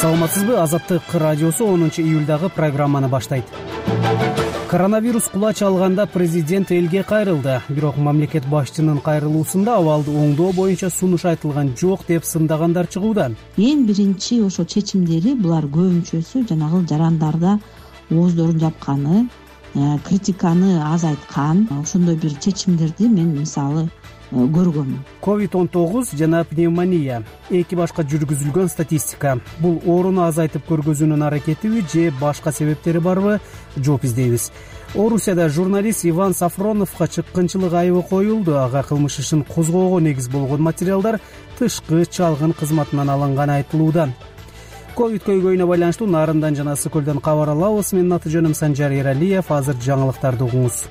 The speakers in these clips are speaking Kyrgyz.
Саламатсызбы? Азаттык радиосу 10 июлдагы программаны баштайт. Коронавирус кулач алганда президент элге кайрылды. Бирок мамлекет башчынын кайрылуусунда абалды оңдоо боюнча сунуш айтылган жок деп сындагандар чыгууда. Эң биринчи ошо чечимдери булар көбүнчөсү жанагы жарандарда ооздорун жапканы, критиканы азайткан ошондой бир чечимдерди мен мисалы көргөм. COVID-19 жана пневмония эки башка жүргүзүлгөн статистика. Бул ооруну азайтып көргөзүүнүн аракетиби же башка себептери барбы? Жооп издейбиз. Орусияда журналист Иван Сафроновго чыккынчылык айыбы коюлду. Ага кылмыш ишин козгоого негиз болгон материалдар тышкы чалгын кызматынан алынганы айтылууда. Ковид көйгөйүнө байланыштуу Нарындан жана Ысык көлдөн кабар алабыз. Менин аты жөнүм Санжар Эралиев. Азыр жаңылыктарды угуңуз.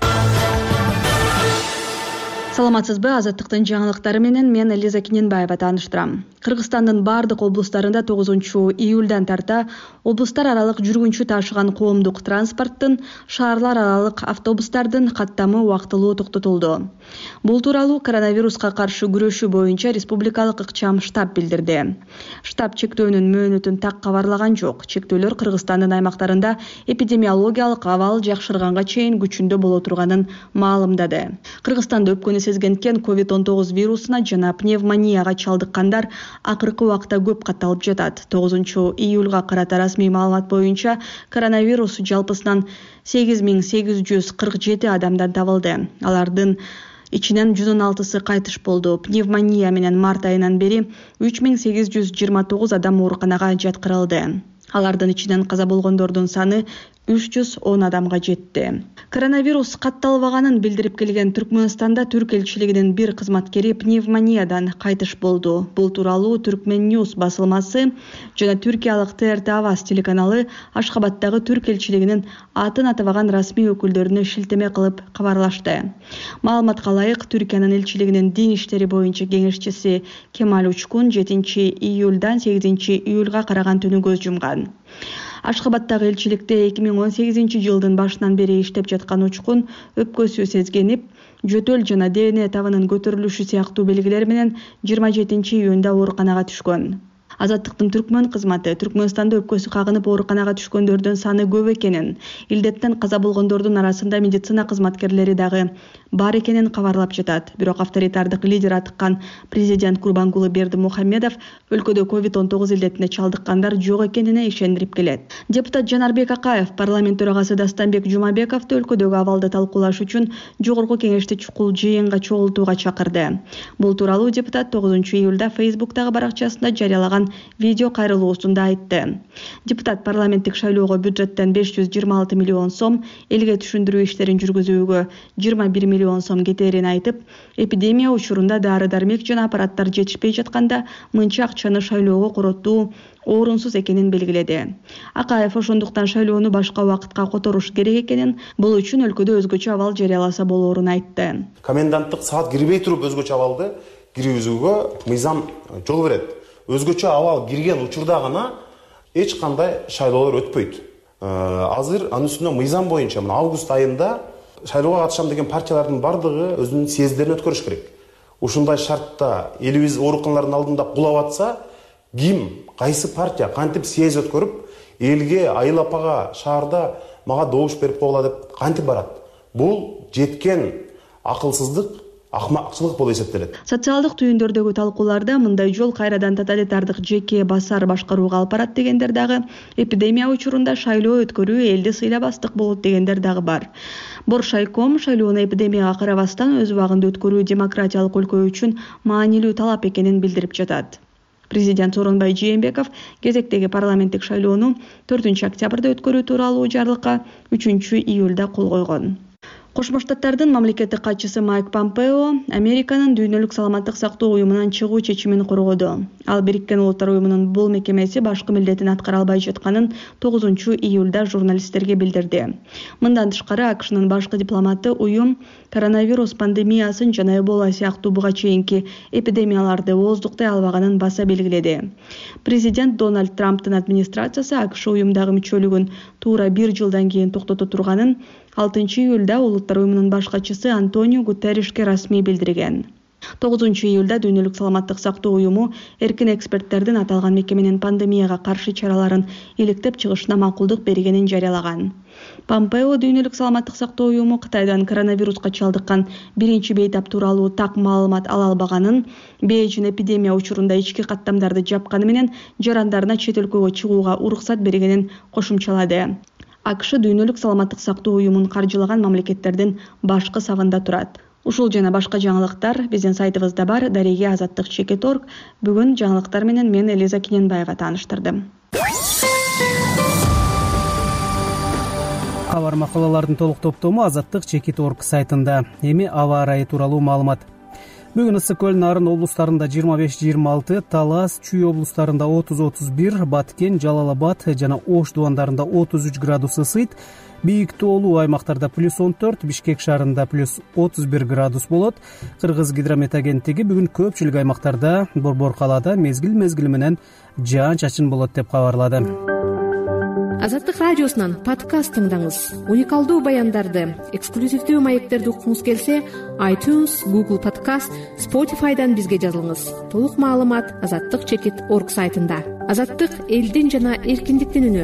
Саламатсызбы? Азаттыктын жаңылыктары менен мен Лиза Киненбаева тааныштырам. Кыргызстандын бардык облустарында 9 июлдан тарта облустар аралык жүргүнчү ташыган коомдук транспорттун, шаарлар аралык автобустардын каттамы убактылуу токтотулду. Бул тууралуу коронавируска каршы күрөшүү боюнча республикалык ыкчам штаб билдирди. Штаб чектөөнүн мөөнөтүн так кабарлаган жок. Чектөөлөр Кыргызстандын аймактарында эпидемиологиялык абал жакшырганга чейин күчүндө боло турганын маалымдады. Кыргызстанда өпкөнү сезгенткен COVID-19 вирусуна жана пневмонияга чалдыккандар акыркы убакта көп катталып жатат. 9 июлга карата расмий маалымат боюнча коронавирус жалпысынан 8847 адамдан табылды. Алардын ичинен 116сы кайтыш болду. Пневмония менен март айынан бери 3829 адам ооруканага жаткырылды. Алардын ичинен каза болгондордун саны 310 адамга жетти. Коронавирус катталбаганын билдирип келген Түркмөнстанда Түрк элчилигинин бир кызматкери пневмониядан кайтыш болду. Бул тууралуу Түркмен Ньюс басылмасы жана түркиялык ТРТ Аваз телеканалы Ашхабадтагы Түрк элчилигинин атын атабаган расмий өкүлдөрүнө шилтеме кылып кабарлашты. Маалыматка ылайык, Түркиянын элчилигинин дин иштери боюнча кеңешчиси Кемаль Учкун 7 июлдан 8 июлга караган түнү көз жумган. Ашхабадтагы элчиликте 2018 жылдын башынан бери иштеп жаткан Учкун өпкөсү сезгенип, жөтөл жана ДНК табынын көтөрүлүшү сыяктуу белгилер менен 27 июнда ооруканага түшкөн. Азаттыктын Түркмөн кызматы Түркмөнстанда өпкөсү кагынып ооруканага түшкөндөрдүн саны көп экенин, илдеттен каза болгондордун арасында медицина кызматкерлери дагы бар экенин кабарлап жатат. Бирок авторитардык лидер атыккан президент Курбангулы Бердимухамедов өлкөдө COVID-19 илдетине чалдыккандар жок экенине ишендирип келет. Депутат Жанарбек Акаев парламент төрагасы Дастанбек Жумабековду өлкөдөгү абалды талкуулаш үчүн жогорку кеңешти чукул жыйынга чогултууга чакырды. Бул тууралуу депутат 9 июлда Facebooktагы баракчасында жарыялаган видео кайрылуусунда айтты. Депутат парламенттик шайлоого бюджеттен 526 миллион сом, элге түшүндүрүү иштерин жүргүзүүгө 21 миллион сом кетерин айтып, эпидемия учурунда дары-дармек жана аппараттар жетишпей жатканда мынча акчаны шайлоого короттуу орунсуз экенин белгиледи. Акаев ошондуктан шайлоону башка убакытка которуш керек экенин, бул үчүн өлкөдө өзгөчө абал жарыяласа болоорун айтты. Коменданттык саат кирбей туруп өзгөчө абалды киргизүүгө мыйзам жол берет. Өзгөчө абал кирген учурда гана эч кандай шайлоолор өтпөйт. Азыр анын үстүнө мыйзам боюнча август айында шайлоого катышам деген партиялардын бардыгы өзүнүн съезддерин өткөрүш керек. Ушундай шартта элибиз ооруканалардын алдында кулап атса, ким, кайсы партия кантип съезд өткөрүп, элге, айыл апага, шаарда мага добуш берип койгула деп кантип барат? Бул жеткен акылсыздык, акмакчылык болуп эсептелет. Социалдык түйүндөрдөгү талкууларда мындай жол кайрадан тоталитардык жеке басар башкарууга алып барат дегендер дагы, эпидемия учурунда шайлоо өткөрүү элди сыйлабастык болот дегендер дагы бар. Боршайком шайлоону эпидемияга карабастан өз убагында өткөрүү демократиялык өлкө үчүн маанилүү талап экенин билдирип жатат. Президент Сооронбай Жээнбеков кезектеги парламенттик шайлоону 4 октябрда өткөрүү тууралуу жарлыкка 3 июлда кол койгон. Кошмо Штаттардын мамлекеттик катчысы Майк Помпео Американын дүйнөлүк саламаттык сактоо уюмунан чыгуу чечимин коргоду. Ал Бириккен Улуттар уюмунун бул мекемеси башкы милдетин аткара албай жатканын 9 июлда журналисттерге билдирди. Мындан тышкары АКШнын башкы дипломаты уюм коронавирус пандемиясын жана Эбола сыяктуу буга чейинки эпидемияларды ооздуктай албаганын баса белгиледи. Президент Дональд Трамптын администрациясы АКШ уюмдагы мүчөлүгүн туура 1 жылдан кийин токтото турганын 6 июлда Улуттар уюмунун баш катчысы Антонио Гутерришке расмий билдирген. 9-июлда Дүйнөлүк саламаттык сактоо уюму эркин эксперттердин аталган мекеменин пандемияга каршы чараларын иликтеп чыгышына макулдук бергенин жарыялаган. Помпео Дүйнөлүк саламаттык сактоо уюму Кытайдан коронавируска чалдыккан биринчи бейтап тууралуу так маалымат ала албаганын, Бейжин эпидемия учурунда ички каттамдарды жапканы менен жарандарына чет өлкөгө чыгууга уруксат бергенин кошумчалады. АКШ Дүйнөлүк саламаттык сактоо уюмун каржылаган мамлекеттердин башкы сабында турат. Ушул жана башка жаңылыктар биздин сайтыбызда бар. Дареге Азаттык Чекит.org. Бүгүн жаңылыктар менен мен Элиза Кененбаева тааныштырдым. Кабар макалалардын толук топтому Азаттык Чекит.org сайтында. Эми аба ырайы тууралуу маалымат. Бүгүн ысык көл Нарын облустарында 25-26, Талас, Чүй облустарында 30-31, Баткен, Жалал Абад жана Ош дубандарында 33 градус ысыйт. Бийик тоолуу аймактарда +14, Бишкек шаарында +31 градус болот. Кыргыз гидромет агенттиги бүгүн көпчүлүк аймактарда борбор калаада мезгил менен жаан-чачын болот деп кабарлады. Азаттык радиосунан подкаст тыңдаңыз. Уникалдуу баяндарды, эксклюзивдүү маектерди уккуңуз келсе, iTunes, Google Podcast, Spotify'дан бизге жазылыңыз. Толук маалымат Азаттык Чекит.org сайтында. Азаттык элдин жана эркиндиктин үнү.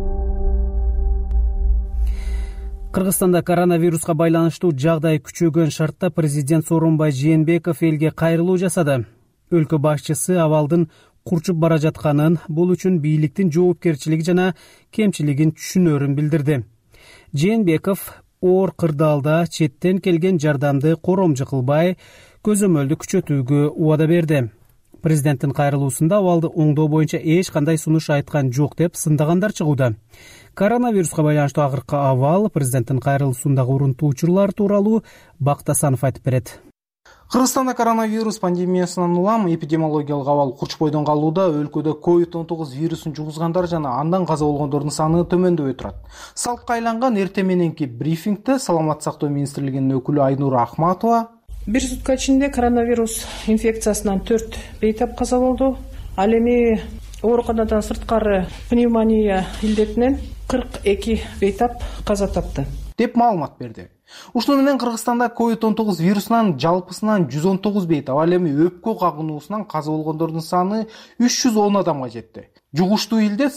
Кыргызстанда коронавируска байланыштуу жагдай күчөгөн шартта президент Сооронбай Жээнбеков элге кайрылуу жасады. Өлкө башчысы абалдын курчуп бара жатканын, бул үчүн бийликтин жоопкерчилиги жана кемчилигин түшүнөрүн билдирди. Жээнбеков оор кырдаалда четтен келген жардамды коромжу кылбай, көзөмөлдү күчөтүүгө убада берди. Президенттин кайрылуусунда абалды оңдоо боюнча эч кандай сунуш айткан жок деп сындагандар чыгууда. Коронавируска байланыштуу акыркы абал президенттин кайрылуусундагы урунтуу учурлар тууралуу Бактасанов айтып берет. Кыргызстанда коронавирус пандемиясынан улам эпидемиологиялык абал курчпойдон калууда. Өлкөдө COVID-19 вирусун жугузгандар жана андан каза болгондордун саны төмөндөбөй турат. Салтка айланган эртең мененки брифингде Саламаттык сактоо министрлигинин өкүлү Айнура Ахматова бир сутка ичинде коронавирус инфекциясынан 4 бейтап каза болду. Ал эми ооруканадан сырткары пневмония илдетинен 42 бейтап каза тапты деп маалымат берди. Ушуну менен Кыргызстанда COVID-19 вирусунан жалпысынан 119 бейтап, ал эми өпкө кагынуусунан каза болгондордун саны 310 адамга жетти. Жугуштуу илдет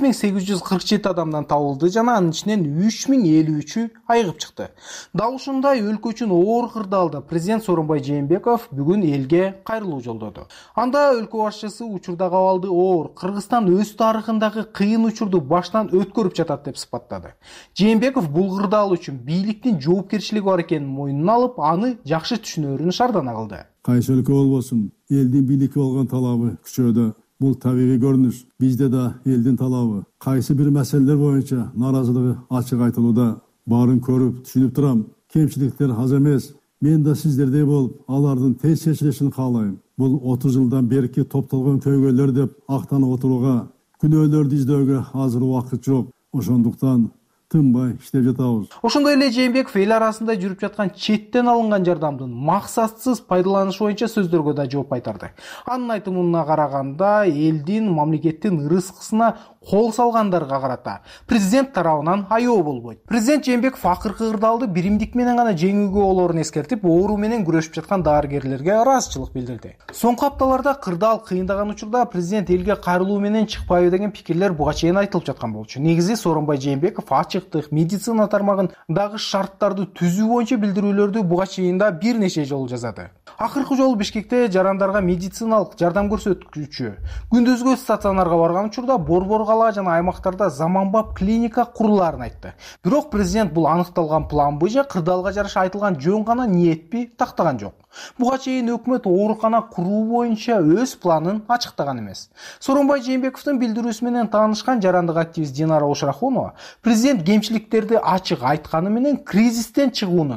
8847 адамдан табылды жана анын ичинен 3053-ü айыгып чыкты. Дал ушундай өлкө үчүн оор кырдаалда президент Сооронбай Жээнбеков бүгүн элге кайрылуу жолдоду. Анда өлкө башчысы учурдагы абалды оор, Кыргызстан өз тарыхындагы кыйын учурду баштан өткөрүп жатат деп сыпаттады. Жээнбеков бул кырдаал үчүн бийликтин жоопкерчилиги бар экенин мойнуна алып, аны жакшы түшүнөрүн шаардана кылды. Кайсы өлкө болбосун, элдин бийликке болгон талабы күчөдө. Бул табигый көрүнүш. Бизде да элдин талабы кайсы бир маселелер боюнча наразылыгы ачык айтылууда. Баарын көрүп, түшүнүп турам. Кемчиликтер аз эмес. Мен да сиздердей болуп, алардын тез чечилишин каалайм. Бул 30 жылдан берки топтолгон көйгөйлөр деп актанып отурууга, күнөөлөрдү издөөгө азыр убакыт жок. Ошондуктан тынбай иштеп жатабыз. Ошондой эле Жээнбеков эл арасында жүрүп жаткан четтен алынган жардамдын максатсыз пайдаланышы боюнча сөздөргө да жооп кайтарды. Анын айтымына караганда, элдин, мамлекеттин ырыскысына кол салгандарга карата президент тарабынан аябоо болбойт. Президент Жээнбеков акыркы кырдаалды биримдик менен гана жеңүүгө болоорун эскертип, оору менен күрөшүп жаткан дарыгерлерге ыраазычылык билдирди. Соңку апталарда кырдаал кыйындаган учурда президент элге кайрылуу менен чыкпайбы деген пикирлер буга чейин айтылып жаткан болчу. Негизи Сооронбай Жээнбеков ачыктык, медицина тармагын дагы шарттарды түзүү боюнча билдирүүлөрдү буга чейин да бир нече жолу жазады. Акыркы жолу Бишкекте жарандарга медициналык жардам көрсөткүчү күндүзгү стационарга барган учурда борбор кала жана аймактарда заманбап клиника курулаарын айтты. Бирок президент бул аныкталган план боюнча кырдаалга жараша айтылган жөн гана ниетпи тактаган жок. Буга чейин өкмөт оорукана куруу боюнча өз планын ачыктаган эмес. Сооронбай Жээнбековдун билдирүүсү менен таанышкан жарандык активист Динара Ошрахунова президент кемчиликтерди ачык айтканы менен кризистен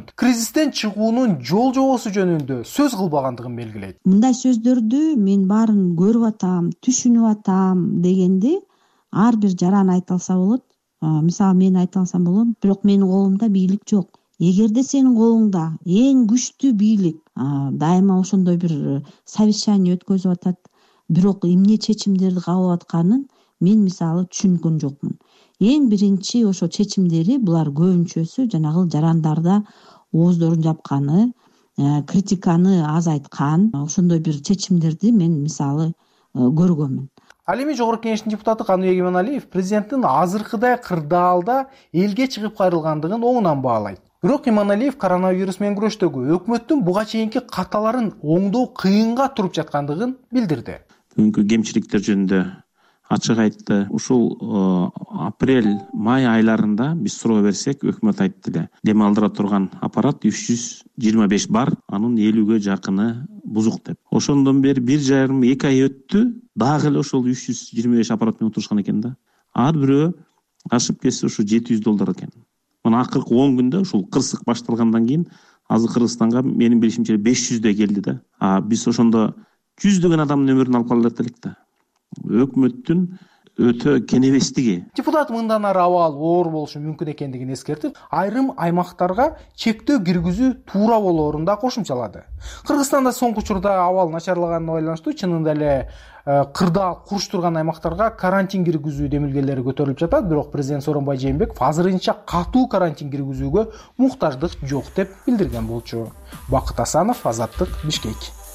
чыгуунун жол жобосу жөнүндө сөз кылбагандыгын белгилейт. Мындай сөздөрдү мен баарын көрүп атам, түшүнүп атам дегенди ар бир жаран айта алса болот. Мисалы мен айта алсам болот, бирок менин колумда бийлик жок. Эгерде сенин колуңда эң күчтүү бийлик дайыма ошондой бир совещание өткөзүп атат, бирок эмне чечимдерди кабыл атканын мен мисалы түшүнгөн жокмун. Эң биринчи ошо чечимдери булар көбүнчөсү жанагы жарандарда ооздорун жапканы, критиканы азайткан ошондой бир чечимдерди мен мисалы көргөнмүн. Ал эми Жогорку Кеңештин депутаты Каныбек Иманалиев президенттин азыркыдай кырдаалда элге чыгып кайрылгандыгын оңунан баалайт. Бирок Иманалиев коронавирус менен күрөштөгү өкмөттүн буга чейинки каталарын оңдоо кыйынга туруп жаткандыгын билдирди. Бүгүнкү кемчиликтер жөнүндө ачык айтты. Ушул апрель-май айларында биз суроо берсек, өкмөт айтты эле. Дем алдыра турган аппарат 325 бар, анын 50ге жакыны бузук деп. Ошондон бери 1,5-2 ай өттү, дагы эле ошол 325 аппарат менен отурушкан экен да. Ар бирөө ашып кетсе ушу $700 экен. Мына акыркы 10 күндө ушул кырсык башталгандан кийин азыр Кыргызстанга менин билишимче 500 келди да. Биз ошондо жүздөгөн адамдын өмүрүн алып кала элек да. Өкмөттүн өтө кенебестиги. Депутат мындан ары абал оор болушу мүмкүн экендигин эскертип, айрым аймактарга чектөө киргизүү туура болоорун да кошумчалады. Кыргызстанда соңку учурда абал начарлаганына байланыштуу чынында эле кырдаал куруштурган аймактарга карантин киргизүү демилгелери көтөрүлүп жатат, бирок президент Сооронбай Жээнбеков азырынча катуу карантин киргизүүгө муктаждык жок деп билдирген болчу. Бакыт Асанов, Азаттык, Бишкек.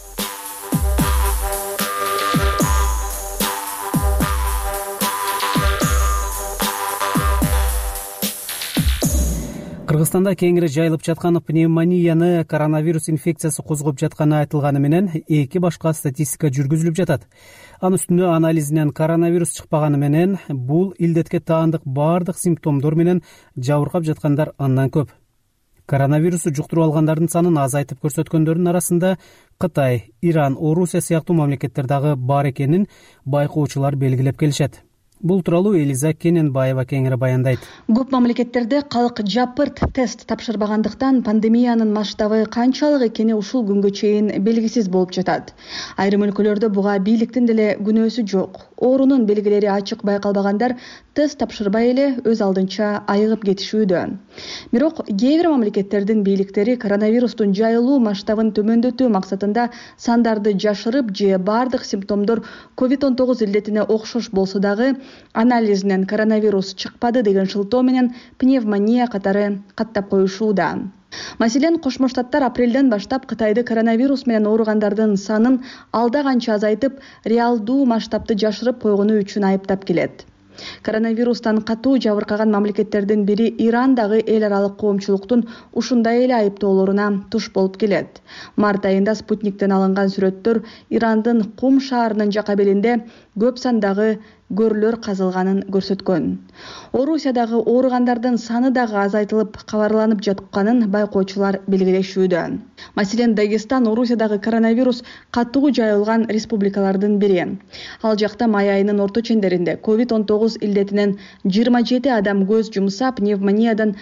Кыргызстанда кеңири жайылып жаткан пневмонияны коронавирус инфекциясы козгоп жатканы айтылганы менен 2 башка статистика жүргүзүлүп жатат. Анын үстүнө анализинен коронавирус чыкпаганы менен бул илдетке таандык бардык симптомдор менен жабыркап жаткандар андан көп. Коронавирусту жуктуруп алгандардын санын азайтып көрсөткөндөрдүн арасында Кытай, Иран, Орусия сыяктуу мамлекеттер дагы бар экенин байкоочулар белгилеп келишет. Бул тууралуу Элиза Кененбаева кеңири баяндайт. Көп мамлекеттерде калк жапырт тест тапшырбагандыктан пандемиянын масштабы канчалык экени ушул күнгө чейин белгисиз болуп жатат. Айрым өлкөлөрдө буга бийликтин деле күнөөсү жок. Оорунун белгилери ачык байкалбагандар тест тапшырбай эле өз алдынча айыгып кетишүүдө. Бирок кээ бир мамлекеттердин бийликтери коронавирустун жайылуу масштабын төмөндөтүү максатында сандарды жашырып же бардык симптомдор COVID-19 илдетине окшош болсо дагы анализинен коронавирус чыкпады деген шылтоо менен пневмония катары каттап коюшууда. Маселен, Кошмо Штаттар апрелден баштап Кытайды коронавирус менен ооругандардын санын алда канча азайтып, реалдуу масштабты жашырып койгону үчүн айыптап келет. Коронавирустан катуу жабыркаган мамлекеттердин бири Иран дагы эл аралык коомчулуктун ушундай эле айыптоолоруна туш болуп келет. Март айында Спутниктен алынган сүрөттөр Ирандын Кум шаарынын жакабелинде көп сандагы көрлөр казылганын көрсөткөн. Орусиядагы ооругандардын саны дагы азайтылып кабарланып жатканын байкоочулар белгилешүүдө. Маселен, Дагестан Орусиядагы коронавирус катуу жайылган республикалардын бири. Ал жакта май айынын орто чендеринде COVID-19 илдетинен 27 адам көз жумса, пневмониядан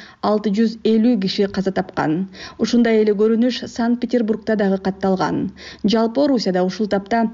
650 киши каза тапкан. Ушундай эле көрүнүш Санкт-Петербургда дагы катталган. Жалпы Орусияда ушул тапта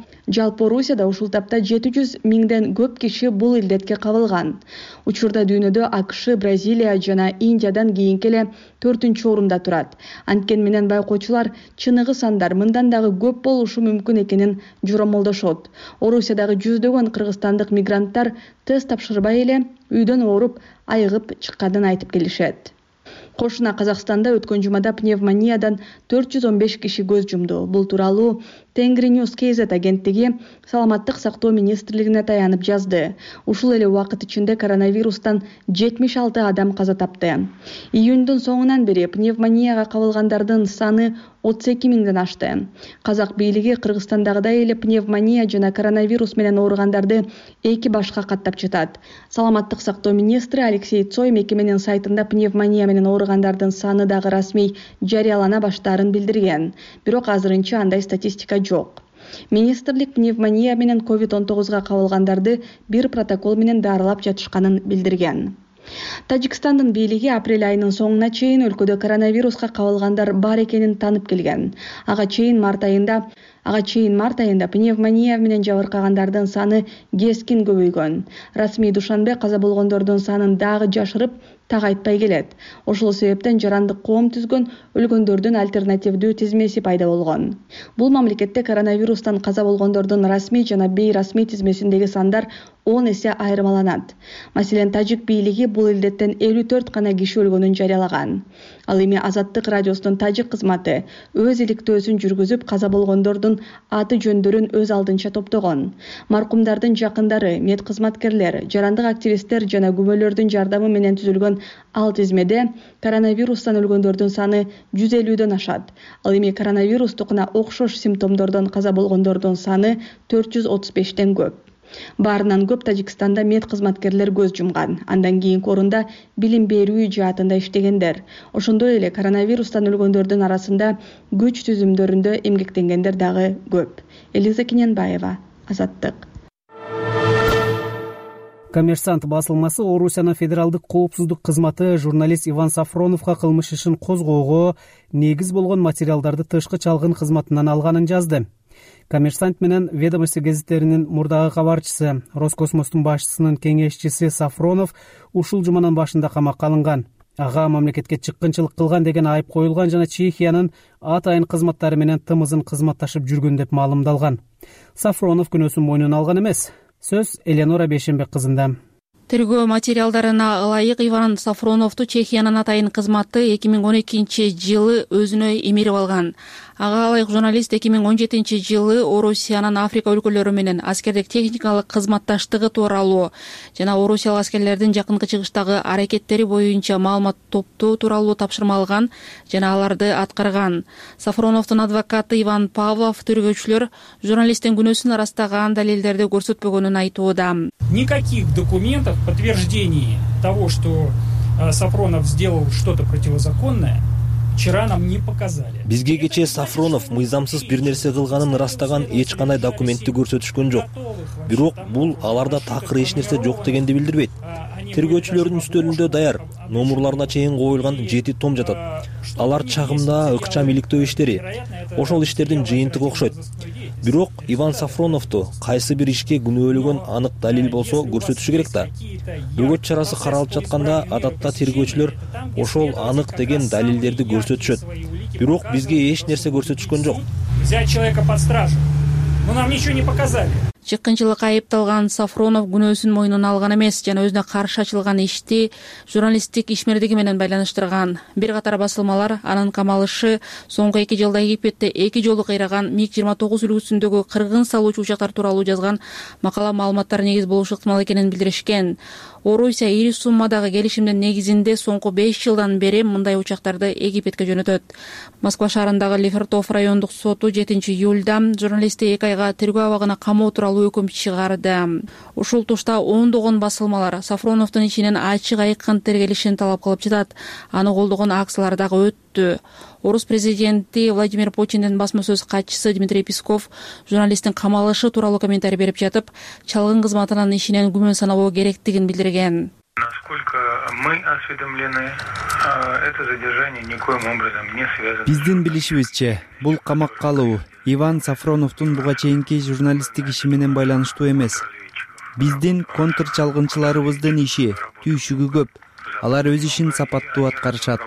700 миңден көп киши бул илдетке кабылган. Учурда дүйнөдө АКШ, Бразилия жана Индиядан кийинки эле 4-орунда турат. Анткени менен байкоочулар чыныгы сандар мындан дагы көп болушу мүмкүн экенин жоромолдошот. Орусиядагы жүздөгөн кыргызстандык мигранттар тест тапшырбай эле үйдөн ооруп айыгып чыкканын айтып келишет. Кошуна Казакстанда өткөн жумада пневмониядан 415 киши көз жумду. Бул тууралуу Тенгриньюз KZ агенттиги Саламаттык сактоо министрлигине таянып жазды. Ушул эле убакыт ичинде коронавирустан 76 адам каза тапты. Июндун соңунан бери пневмонияга кабылгандардын саны 32 миңден ашты. Казак бийлиги Кыргызстандагыдай эле пневмония жана коронавирус менен ооругандарды 2 башка каттап жатат. Саламаттык сактоо министри Алексей Цой мекеменин сайтында пневмония менен ооругандардын саны дагы расмий жарыялана баштаарын билдирген. Бирок азырынча андай статистика жок. Министрлик пневмония менен COVID-19 кабылгандарды бир протокол менен дарылап жатышканын билдирген. Тажикстандын бийлиги апрель айынын соңуна чейин өлкөдө коронавируска кабылгандар бар экенин танып келген. Ага чейин март айында Ага чейин март айында пневмония менен жабыркагандардын саны кескин көбөйгөн. Расмий Душанбе каза болгондордун санын дагы жашырып так айтпай келет. Ошол себептен жарандык коом түзгөн өлгөндөрдүн альтернативдүү тизмеси пайда болгон. Бул мамлекетте коронавирустан каза болгондордун расмий жана бейрасмий тизмесиндеги сандар 10 эсе айырмаланат. Маселен, тажик бийлиги бул илдеттен 54 гана киши өлгөнүн жарыялаган. Ал эми Азаттык радиосунун тажик кызматы өз иликтөөсүн жүргүзүп, каза болгондордун аты жөндөрүн өз алдынча топтогон. Маркумдардын жакындары, мед кызматкерлер, жарандык активисттер жана күбөлөрдүн жардамы менен түзүлгөн ал тизмеде коронавирустан өлгөндөрдүн саны 150дөн ашат. Ал эми коронавирустукуна окшош симптомдордон каза болгондордун саны 435тен көп. Баарынан көп Тажикстанда мед кызматкерлер көз жумган. Андан кийинки орунда билим берүү жаатында иштегендер. Ошондой эле коронавирустан өлгөндөрдүн арасында күч түзүмдөрүндө эмгектенгендер дагы көп. Элиза Киненбаева, Азаттык. Коммерсант басылмасы Орусиянын федералдык коопсуздук кызматы журналист Иван Сафроновго кылмыш ишин козгоого негиз болгон материалдарды тышкы чалгын кызматынан алганын жазды. Коммерсант менен Ведомости гезиттеринин мурдагы кабарчысы, Роскосмостун башчысынын кеңешчиси Сафронов ушул жуманын башында камакка алынган. Ага мамлекетке чыккынчылык кылган деген айып коюлган жана Чехиянын атайын кызматтары менен тымызын кызматташып жүргөн деп маалымдалган. Сафронов күнөөсүн мойнуна алган эмес. Сөз Элеонора Бейшенбек кызында. Тергөө материалдарына ылайык Иван Сафроновду Чехиянын атайын кызматы 2012-жылы өзүнө эмирип алган. Ага ылайык журналист 2017-жылы Орусиянын Африка өлкөлөрү менен аскердик техникалык кызматташтыгы тууралуу жана орусиялык аскерлердин жакынкы чыгыштагы аракеттери боюнча маалымат топтоо тууралуу тапшырма алган жана аларды аткарган. Сафроновдун адвокаты Иван Павлов тергөөчүлөр журналисттин күнөөсүн арастаган далилдерди көрсөтпөгөнүн айтууда. Никаких документов подтверждений того, что Сафронов сделал что-то противозаконное, вчера нам не показали. Бизге кечээ Сафронов мыйзамсыз бир нерсе кылганын ырастаган эч кандай документти көрсөтүшкөн жок. Бирок бул аларда такыр эч нерсе жок дегенди билдирбейт. Тергөөчүлөрдүн үстөлүндө даяр, номурларына чейин коюлган 7 том жатат. Алар чагымда ыкчам иликтөө иштери. Ошол иштердин жыйынтыгы окшойт. Бирок Иван Сафроновду кайсы бир ишке күнөөлөгөн анык далил болсо көрсөтүшү керек да. Бөгөт чарасы каралып жатканда адатта тергөөчүлөр ошол анык деген далилдерди көрсөтүшөт. Бирок бизге эч нерсе көрсөтүшкөн жок. Взять человека под стражу. Но нам ничего не показали. Чыккынчылыкка айыпталган Сафронов күнөөсүн мойнуна алган эмес жана өзүнө каршы ачылган ишти журналисттик ишмердиги менен байланыштырган. Бир катар басылмалар анын камалышы соңку 2 жылда Египетте 2 жолу кыйраган МиГ-29 үлгүсүндөгү кыргын салуучу учактар тууралуу жазган макала маалыматтар негиз болушу ыктымал экенин билдиришкен. Орусия ири суммадагы келишимдин негизинде соңку 5 жылдан бери мындай учактарды Египетке жөнөтөт. Москва шаарындагы Лефортов райондук соту 7-июлда журналистти 2 айга тергөө абагына камоо тууралуу өкүм чыгарды. Ушул тушта ондогон басылмалар Сафроновдун ичинен ачык айкын тергелишин талап кылып жатат. Аны колдогон акциялар дагы өттү. Орус президенти Владимир Путиндин басма сөз катчысы Дмитрий Песков журналисттин камалышы тууралуу комментарий берип жатып, чалгын кызматынын ишинен күмөн санабоо керектигин билдирген. Насколько мы осведомлены, это задержание никоим образом не связано. Биздин билишибизче, бул камакка алуу Иван Сафроновдун буга чейинки журналисттик иши менен байланыштуу эмес. Биздин контр чалгынчыларыбыздын иши түйшүгү көп. Алар өз ишин сапаттуу аткарышат.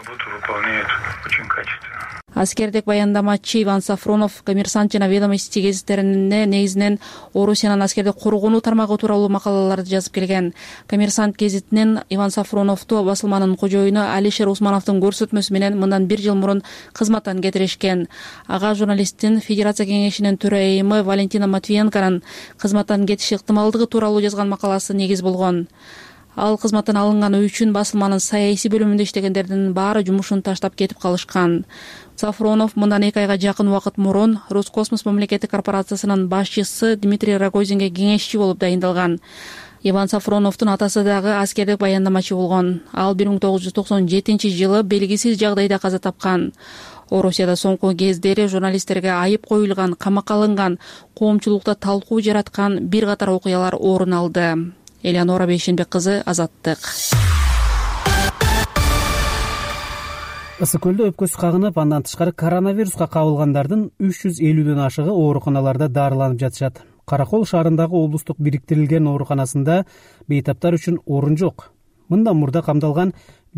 Аскердик баяндамачы Иван Сафронов Коммерсант жана Ведомости гезиттерине негизинен Орусиянын аскердик коргонуу тармагы тууралуу макалаларды жазып келген. Коммерсант гезитинен Иван Сафроновду басылманын кожоюну Алишер Усмановдун көрсөтмөсү менен мындан 1 жыл мурун кызматтан кетиришкен. Ага журналисттин Федерация кеңешинин төрайымы Валентина Матвиенконун кызматтан кетиши ыктымалдыгы тууралуу жазган макаласы негиз болгон. Ал кызматтан алынганы үчүн басылманын саясий бөлүмүндө иштегендердин баары жумушун таштап кетип калышкан. Сафронов мындан 2 айга жакын убакыт мурун Роскосмос мамлекеттик корпорациясынын башчысы Дмитрий Рогозинге кеңешчи болуп дайындалган. Иван Сафроновдун атасы дагы аскердик баяндамачы болгон. Ал 1997-жылы белгисиз жагдайда каза тапкан. Орусияда соңку кездери журналисттерге айып коюлган, камакка алынган, коомчулукта талкуу жараткан бир катар окуялар орун алды. Элеонора Бейшенбек кызы, Азаттык. Ысык көлдө өпкөсү кагынып, андан тышкары коронавируска кабылгандардын 350дөн ашыгы ооруканаларда дарыланып жатышат. Каракол шаарындагы облустук бириктирилген ооруканасында бейтаптар үчүн орун жок. Мындан мурда камдалган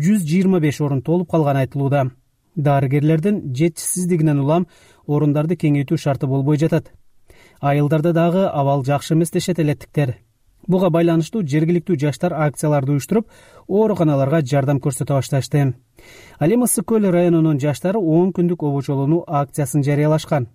125 орун толуп калганы айтылууда. Дарыгерлердин жетишсиздигинен улам орундарды кеңейтүү шарты болбой жатат. Айылдарда дагы абал жакшы эмес дешет элеттиктер. Буга байланыштуу жергиликтүү жаштар акцияларды уюштуруп, ооруканаларга жардам көрсөтө башташты. Ал эми Ысык көл районунун жаштары 10 күндүк обочолонуу акциясын жарыялашкан.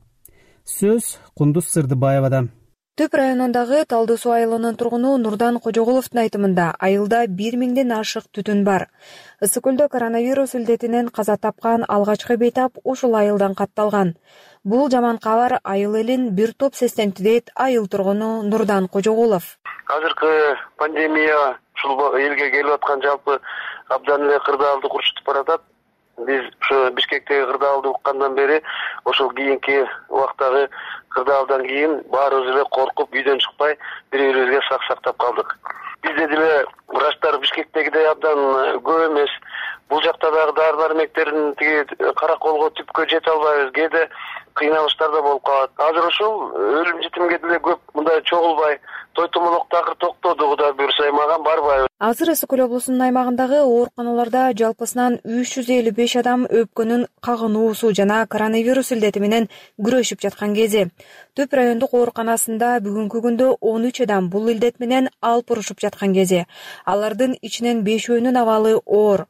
Сөз Кундуз Сырдыбаевада. Төп районундагы Талдуу суу айылынын тургуну Нурдан Кожоголовдун айтымында айылда 1000ден ашык түтүн бар. Ысык көлдө коронавирус илдетинен каза тапкан алгачкы бейтап ушул айылдан катталган. Бул жаман кабар айыл элин бир топ сестентти дейт айыл тургуну Нурдан Кожоголов. Азыркы пандемия ушул элге келип аткан жалпы абдан эле кырдаалды курчутуп баратат. Биз ушу Бишкектеги кырдаалды уккандан бери ошол кийинки убактагы кырдаалдан кийин баарыбыз эле коркуп үйдөн чыкпай бири-бирибизге сак сактап калдык. Бизде деле врачтар Бишкектегидей абдан көп эмес. Бул жакта дагы дары-дармектердин тиги караколго түпкө жете албайбыз. Кээде кыйналыштар да болуп калат. Азыр ушул өлүм житимге деле көп мындай чогулбай той томолок такыр токтоду, Кудай буйрса аймаган барбайбыз. Азыр Ысык көл облусунун аймагындагы ооруканаларда жалпысынан 355 адам өпкөнүн кагынуусу жана коронавирус илдети менен күрөшүп жаткан кези. Төп райондук ооруканасында бүгүнкү күндө 13 адам бул илдет менен алпурушуп жаткан кези. Алардын ичинен 5өөнүн абалы оор.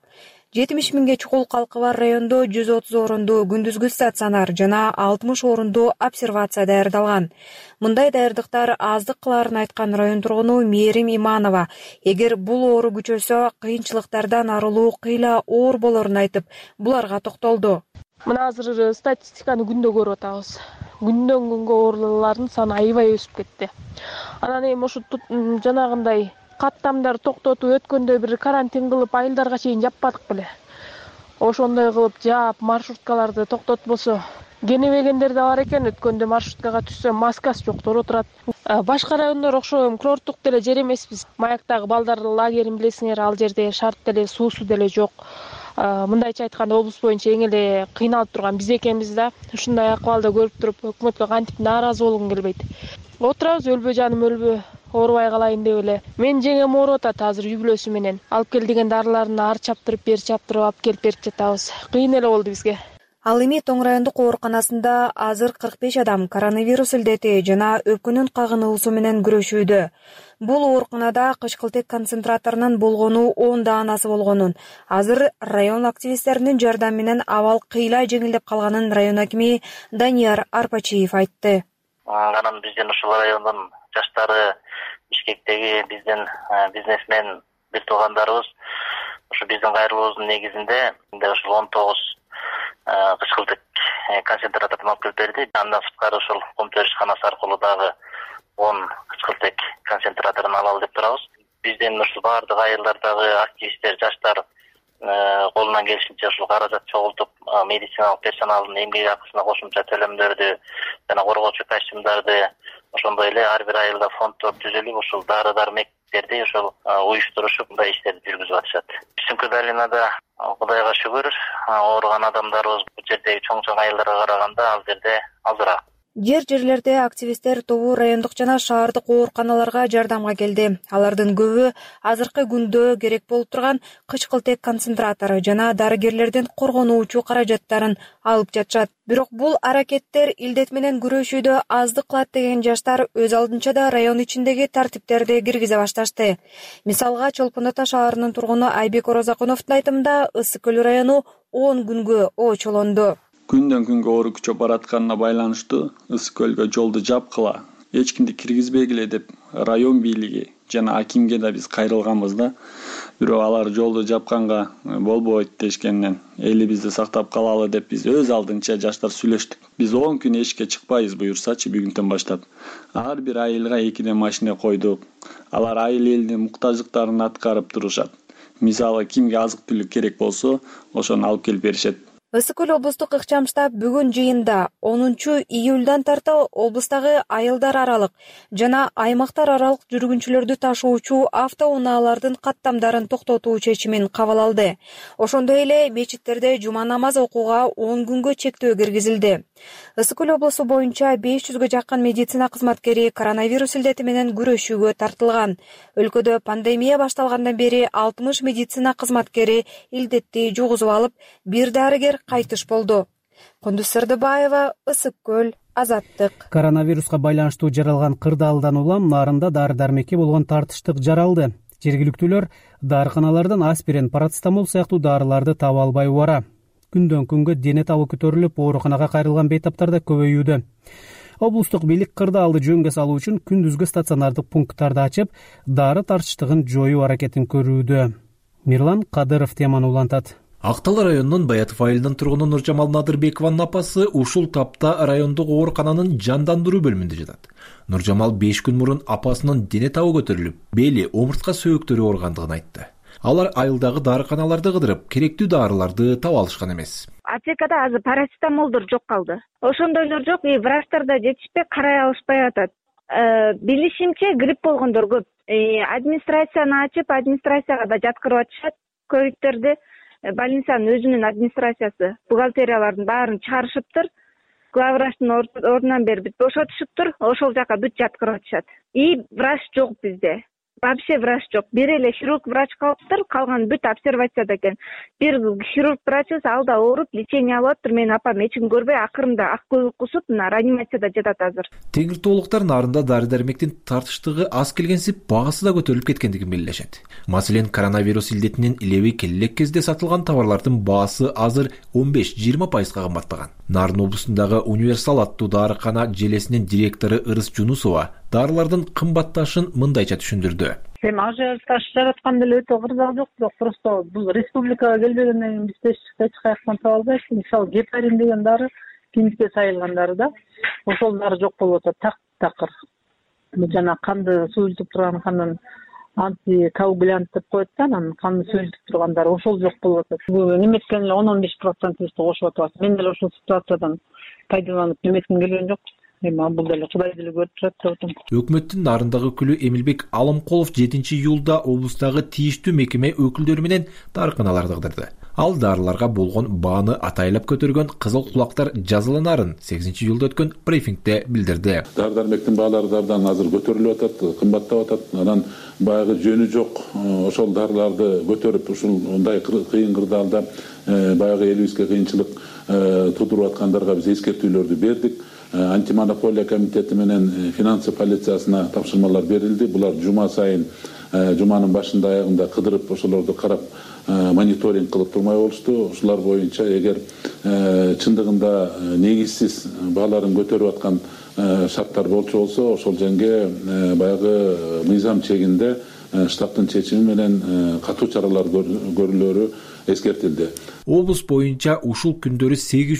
70 миңге чукул калкы бар райондо 130 орунду күндүзгү стационар жана 60 орунду обсервация даярдалган. Мындай даярдыктар аздык кыларын айткан район тургуну Мээрим Иманова, эгер бул оору күчөсө кыйынчылыктардан арылуу кыйла оор болорун айтып, буларга токтолду. Мына азыр статистиканы күндө көрүп атабыз. Күндөн күнгө оорулуулардын саны аябай өсүп кетти. Анан эми ушу жанагындай каттамдар токтотуп өткөндө бир карантин кылып айылдарга чейин жаппадык беле. Ошондой кылып жаап маршруткаларды токтотпосо кенебегендер да бар экен. Өткөндө маршруткага түшсө маскасы жоктор отурат. Башка райондор окшойм курорттук деле жер эмеспиз. Маяктагы балдар лагерин билесиңер, ал жерде шарт деле суусу деле жок. Мындайча айтканда облус боюнча эң эле кыйналып турган биз экенбиз да. Ушундай акыбалды көрүп туруп өкмөткө кантип нааразы болгум келбейт. Отурабыз, өлбө жаным өлбө, оорубай калайын деп эле. Мен жеңем ооруп атат азыр үй бүлөсү менен. Алып кел деген дарыларын ар чаптырып, бер чаптырып алып келип берип жатабыз. Кыйын эле болду бизге. Ал эми Тоң райондук ооруканасында азыр 45 адам коронавирус илдети жана өпкөнүн кагынуусу менен күрөшүүдө. Бул ооруканада кычкылтек концентраторунун болгону 10 асы болгонун, азыр район активисттеринин жардамы менен абал кыйла жеңилдеп калганын район акими Данияр Арпачиев айтты. Анан биздин ушул райондун жаштары, Бишкектеги биздин бизнесмен бир туугандарыбыз ушу биздин кайрылуубуздун негизинде ушул 19 кычкылтек концентраторун алып келип берди. Андан сырткары ушул кум төрүшканасы аркылуу дагы 10 кычкылтек концентраторун алалы деп турабыз. Биздин ушул баардык айылдардагы активисттер, жаштар колунан келишинче ушул каражат чогултуп, медициналык персоналдын эмгек акысына кошумча төлөмдөрдү жана коргоочу костюмдарды, ошондой эле ар бир айылда фонддор түзүлүп, ушул дары-дармектерди ушул уюштурушуп мындай иштерди жүргүзүп атышат. Симкы долинада Кудайга шүгүр, ооруган адамдарыбыз бул жердеги чоң айылдарга караганда ал жерде азыраак. Жерлерде активисттер тобу райондук жана шаардык ооруканаларга жардамга келди. Алардын көбү азыркы күндө керек болуп турган кычкылтек концентратору жана дарыгерлердин коргонуучу каражаттарын алып жатышат. Бирок бул аракеттер илдет менен күрөшүүдө аздык кылат деген жаштар өз алдынча да район ичиндеги тартиптерди киргизе башташты. Мисалга Чолпон Ата шаарынын тургуну Айбек Орозакуновдун айтымында Ысык көл району 10 күнгө очолонду. Күндөн күнгө оору күчөп баратканына байланыштуу Ысык көлгө жолду жапкыла, эч кимди киргизбегиле деп район бийлиги жана акимге да биз кайрылганбыз да. Бирок алар жолду жапканга болбойт дешкенден элибизди сактап калалы деп биз өз алдынча жаштар сүйлөштүк. Биз 10 күн эшикке чыкпайбыз буюрсачы бүгүнтөн баштап. Ар бир айылга 2 машина койдук. Алар айыл элдин муктаждыктарын аткарып турушат. Мисалы кимге азык түлүк керек болсо, ошону алып келип беришет. Ысык көл облустук ыкчам штаб бүгүн жыйында 10 июлдан тарта облустагы айылдар аралык жана аймактар аралык жүргүнчүлөрдү ташуучу автоунаалардын каттамдарын токтотуу чечимин кабыл алды. Ошондой эле мечиттерде жума намаз окууга 10 күнгө чектөө киргизилди. Ысык көл облусу боюнча 500гө жакын медицина кызматкери коронавирус илдети менен күрөшүүгө тартылган. Өлкөдө пандемия башталгандан бери 60 медицина кызматкери илдетти жугузуп алып, бир дарыгер кайтыш болду. Кундуз Сырдыбаева, Ысык көл, Азаттык. Коронавируска байланыштуу жаралган кырдаалдан улам нарында дары-дармекке болгон тартыштык жаралды. Жергиликтүүлөр дарыканалардан аспирин, парацетамол сыяктуу дарыларды таба албай убара. Күндөн күнгө дене табы көтөрүлүп, ооруканага кайрылган бейтаптар да көбөйүүдө. Облустук бийлик кырдаалды жөнгө салуу үчүн күндүзгү стационардык пункттарды ачып, дары тартыштыгын жоюу аракетин көрүүдө. Мирлан Кадыров теманы улантат. Актал районунун Баятов айылынын тургуну Нуржамал Надырбекованын апасы ушул тапта райондук оорукананын жандандыруу бөлүмүндө жатат. Нуржамал 5 күн мурун апасынын дене табы көтөрүлүп, бели, омуртка сөөктөрү ооругандыгын айтты. Алар айылдагы дарыканаларды кыдырып, керектүү дарыларды таба алышкан эмес. Аптекада азыр парацетамолдор жок калды. Ошондойлор жок, врачтар да жетишпей, карай алышпай атат. Билишимче грипп болгондор көп. Администрацияны ачып, администрацияга да жаткырып атышат. Ковидтерди больницанын өзүнүн администрациясы бухгалтериялардын баарын чыгарышыптыр. Главврачтын ордунан бери бүт бошотушуптур. Ошол жака бүт жаткырып атышат. И врач жок бизде. Вообще врач жок. Бир эле хирург врач калыптыр, калган бүт обсервацияда экен. Бир хирург врачыбыз алда ооруп, лечение алып атыптыр. Менин апам эч ким көрбөй, акырында ак көбүк кусуп, мына реанимацияда жатат азыр. Теңиртоолуктар нарында дары-дармектин тартыштыгы аз келгенсип, багысы да көтөрүлүп кеткендигин белгилешет. Маселен, коронавирус илдетинин илеби келелек кезде сатылган товарлардын баасы азыр 15-20% кымбаттаган. Нарын облусундагы Универсал аттуу дарыкана желесинин директору Ырыс Жунусова дарылардын кымбатташын мындайча түшүндүрдү. Эми ажиотаж жараткан деле өтө кырдаал жок, бирок просто бул республикага келбегенден кийин бизде эч каяктан таба албайбыз. Мисалы гепарин деген дары, киндикке сайылган дары да, ошол дары жок болуп атат, такыр. Жана канды суюлтуп турган канын антикоагулянт деп коет да, анан канды суюлтуп турган дары ошол жок болуп атат. Бул неметкен эле 10-15% кошуп атат. Мен деле ошол ситуациядан пайдаланып неметким келген жок. Бул деле Кудай деле көрүп турат деп атам. Өкмөттүн нарындагы өкүлү Эмилбек Алымкулов 7-июлда облустагы тийиштүү мекеме өкүлдөрү менен дарыканаларды кыдырды. Ал дарыларга болгон бааны атайлап көтөргөн кызыл кулактар жазаланарын 8-июлда өткөн брифингде билдирди. Дары-дармектин баалары абдан азыр көтөрүлүп атат, кымбаттап атат. Анан баягы жөнү жок ошол дарыларды көтөрүп ушул мындай кыйын кырдаалда баягы элибизге кыйынчылык туудуруп аткандарга биз эскертүүлөрдү бердик. Антимонополия комитети менен финансы полициясына тапшырмалар берилди. Булар жума сайын жуманын башында аягында кыдырып ошолорду карап мониторинг кылып турмай болушту. Ушулар боюнча эгер чындыгында негизсиз бааларын көтөрүп аткан шарттар болчу болсо, ошол жерге баягы мыйзам чегинде штабтын чечими менен катуу чаралар көрүлөрү эскертилди. Облус боюнча ушул күндөрү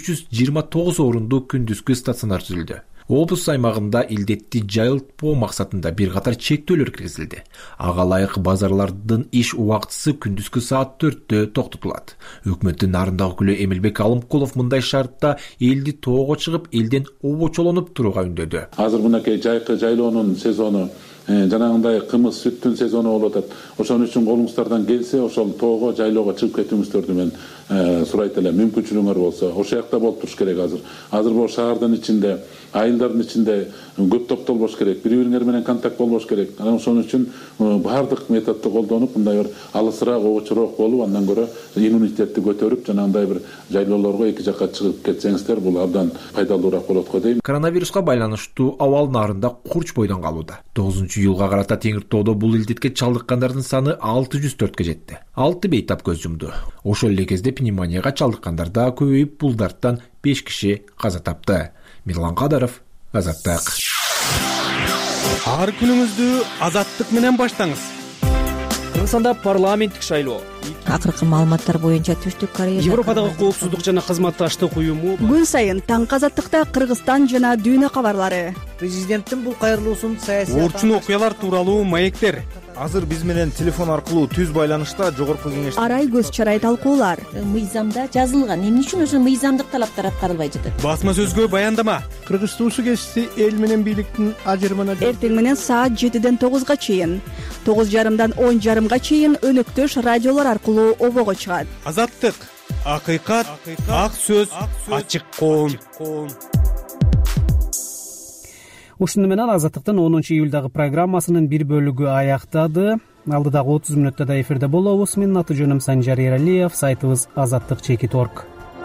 829 орундуу күндүзгү стационар түзүлдү. Облус аймагында илдетти жайылтпоо максатында бир катар чектөөлөр киргизилди. Ага ылайык базарлардын иш убактысы күндүзгү саат 4-тө токтотулат. Өкмөттүн нарындагы өкүлү Эмилбек Алымкулов мындай шартта элди тоого чыгып, элден обочолонуп турууга үндөдү. Азыр мынакей жайкы жайлоонун сезону, жанагындай кымыз сүттүн сезону болуп атат. Ошон үчүн колуңуздардан келсе, ошол тоого, жайлоого чыгып кетүүңүздөрдү мен сурайт элем. Мүмкүнчүлүгүңөр болсо, ошол жакта болуп туруш керек азыр. Азыр бул шаардын ичинде, айылдардын ичинде көп топто болбош керек, бири-бириңер менен контакт болбош керек. Анан ошон үчүн баардык методду колдонуп, мындай бир алысыраак, обочураак болуп, андан көрө иммунитетти көтөрүп, жанагындай бир жайлоолорго эки жакка чыгып кетсеңиздер, бул абдан пайдалуураак болот го дейм. Коронавируска байланыштуу абал нарында курч бойдон калууда. 9-июлга карата Теңиртоодо бул илдетке чалдыккандардын саны 604 жетти. 6 бейтап көз жумду. Ошол эле кезде пневмонияга чалдыккандар да көбөйүп, бул дарттан 5 киши каза тапты. Мирлан Кадыров, Азаттык. Ар күнүңүздү Азаттык менен баштаңыз. Кыргызстанда парламенттик шайлоо. Акыркы маалыматтар боюнча Түштүк Корея, Европадагы коопсуздук жана кызматташтык уюму күн сайын таңкы Азаттыкта Кыргызстан жана дүйнө кабарлары. Президенттин бул кайрылуусун саясий орчун окуялар тууралуу маектер. азыр биз менен телефон аркылуу түз байланышта жогорку кеңеш арай көз чарай талкуулар. Мыйзамда жазылган, эмне үчүн ошо мыйзамдык талаптар аткарылбай жатат? Басма сөзгө баяндама. Кыргыз суусу кесиси эл менен бийликтин ажырымына эртең менен саат 7-ден 9-га чейин, 9:30-дан 10:30-га чейин өнөктөш радиолор аркылуу обого чыгат. Азаттык, акыйкат, ак сөз, ачык коом. Ушуну менен Азаттыктын 10-июлдагы программасынын бир бөлүгү аяктады. Алдыдагы 30 мүнөттө да эфирде болобуз. Менин аты жөнүм Санжар Эралиев, сайтыбыз azаттык.org.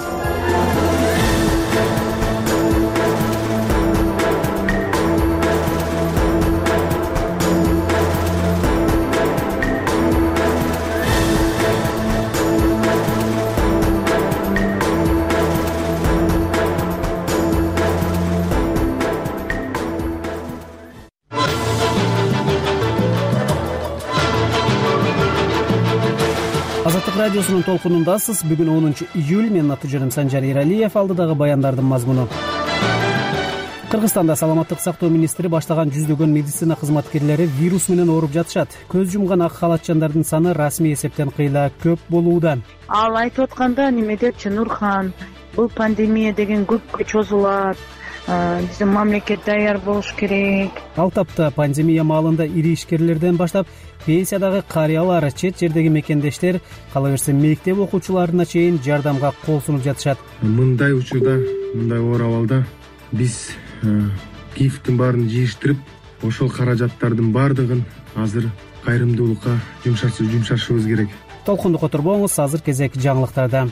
Азаттык радиосунун толкунундасыз. Бүгүн 10-июль. Менин аты жөнүм Санжар Эралиев. Алдыдагы баяндардын мазмуну. Кыргызстанда саламаттык сактоо министри баштаган жүздөгөн медицина кызматкерлери вирус менен ооруп жатышат. Көз жумган ак халатчандардын саны расмий эсептен кыйла көп болууда. Ал айтып атканда неме депчи Нурхан, бул пандемия деген көпкө чозулат. Биздин мамлекет даяр болуш керек. Ал тапта пандемия маалында ири ишкерлерден баштап пенсиядагы карыялар, чет жердеги мекендештер, кала берсе мектеп окуучуларына чейин жардамга кол сунуп жатышат. Мындай учурда, мындай оор абалда биз кифтин баарын жыйыштырып, ошол каражаттардын баардыгын азыр кайрымдуулукка жумшашыбыз керек. Толкунду которбоңуз, азыр кезек жаңылыктарда.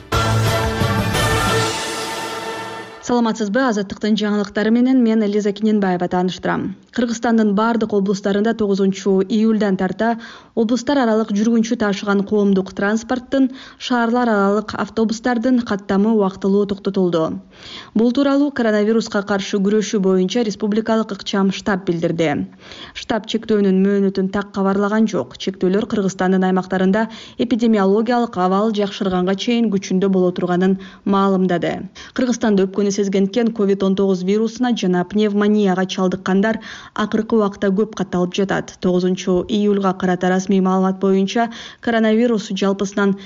Саламатсызбы? Азаттыктын жаңылыктары менен мен Лиза Кененбаева тааныштырам. Кыргызстандын бардык облустарында 9-июлдан тарта облустар аралык жүргүнчү ташыган коомдук транспорттун, шаарлар аралык автобустардын каттамы убактылуу токтотулду. Бул тууралуу коронавируска каршы күрөшүү боюнча республикалык ыкчам штаб билдирди. Штаб чектөөнүн мөөнөтүн так кабарлаган жок. Чектөөлөр Кыргызстандын аймактарында эпидемиологиялык абал жакшырганга чейин күчүндө боло турганын маалымдады. Кыргызстанда өпкөнү сезгенткен COVID-19 вирусуна жана пневмонияга чалдыккандар акыркы убакта көп катталып жатат. 9-июлга карата расмий маалымат боюнча коронавирус жалпысынан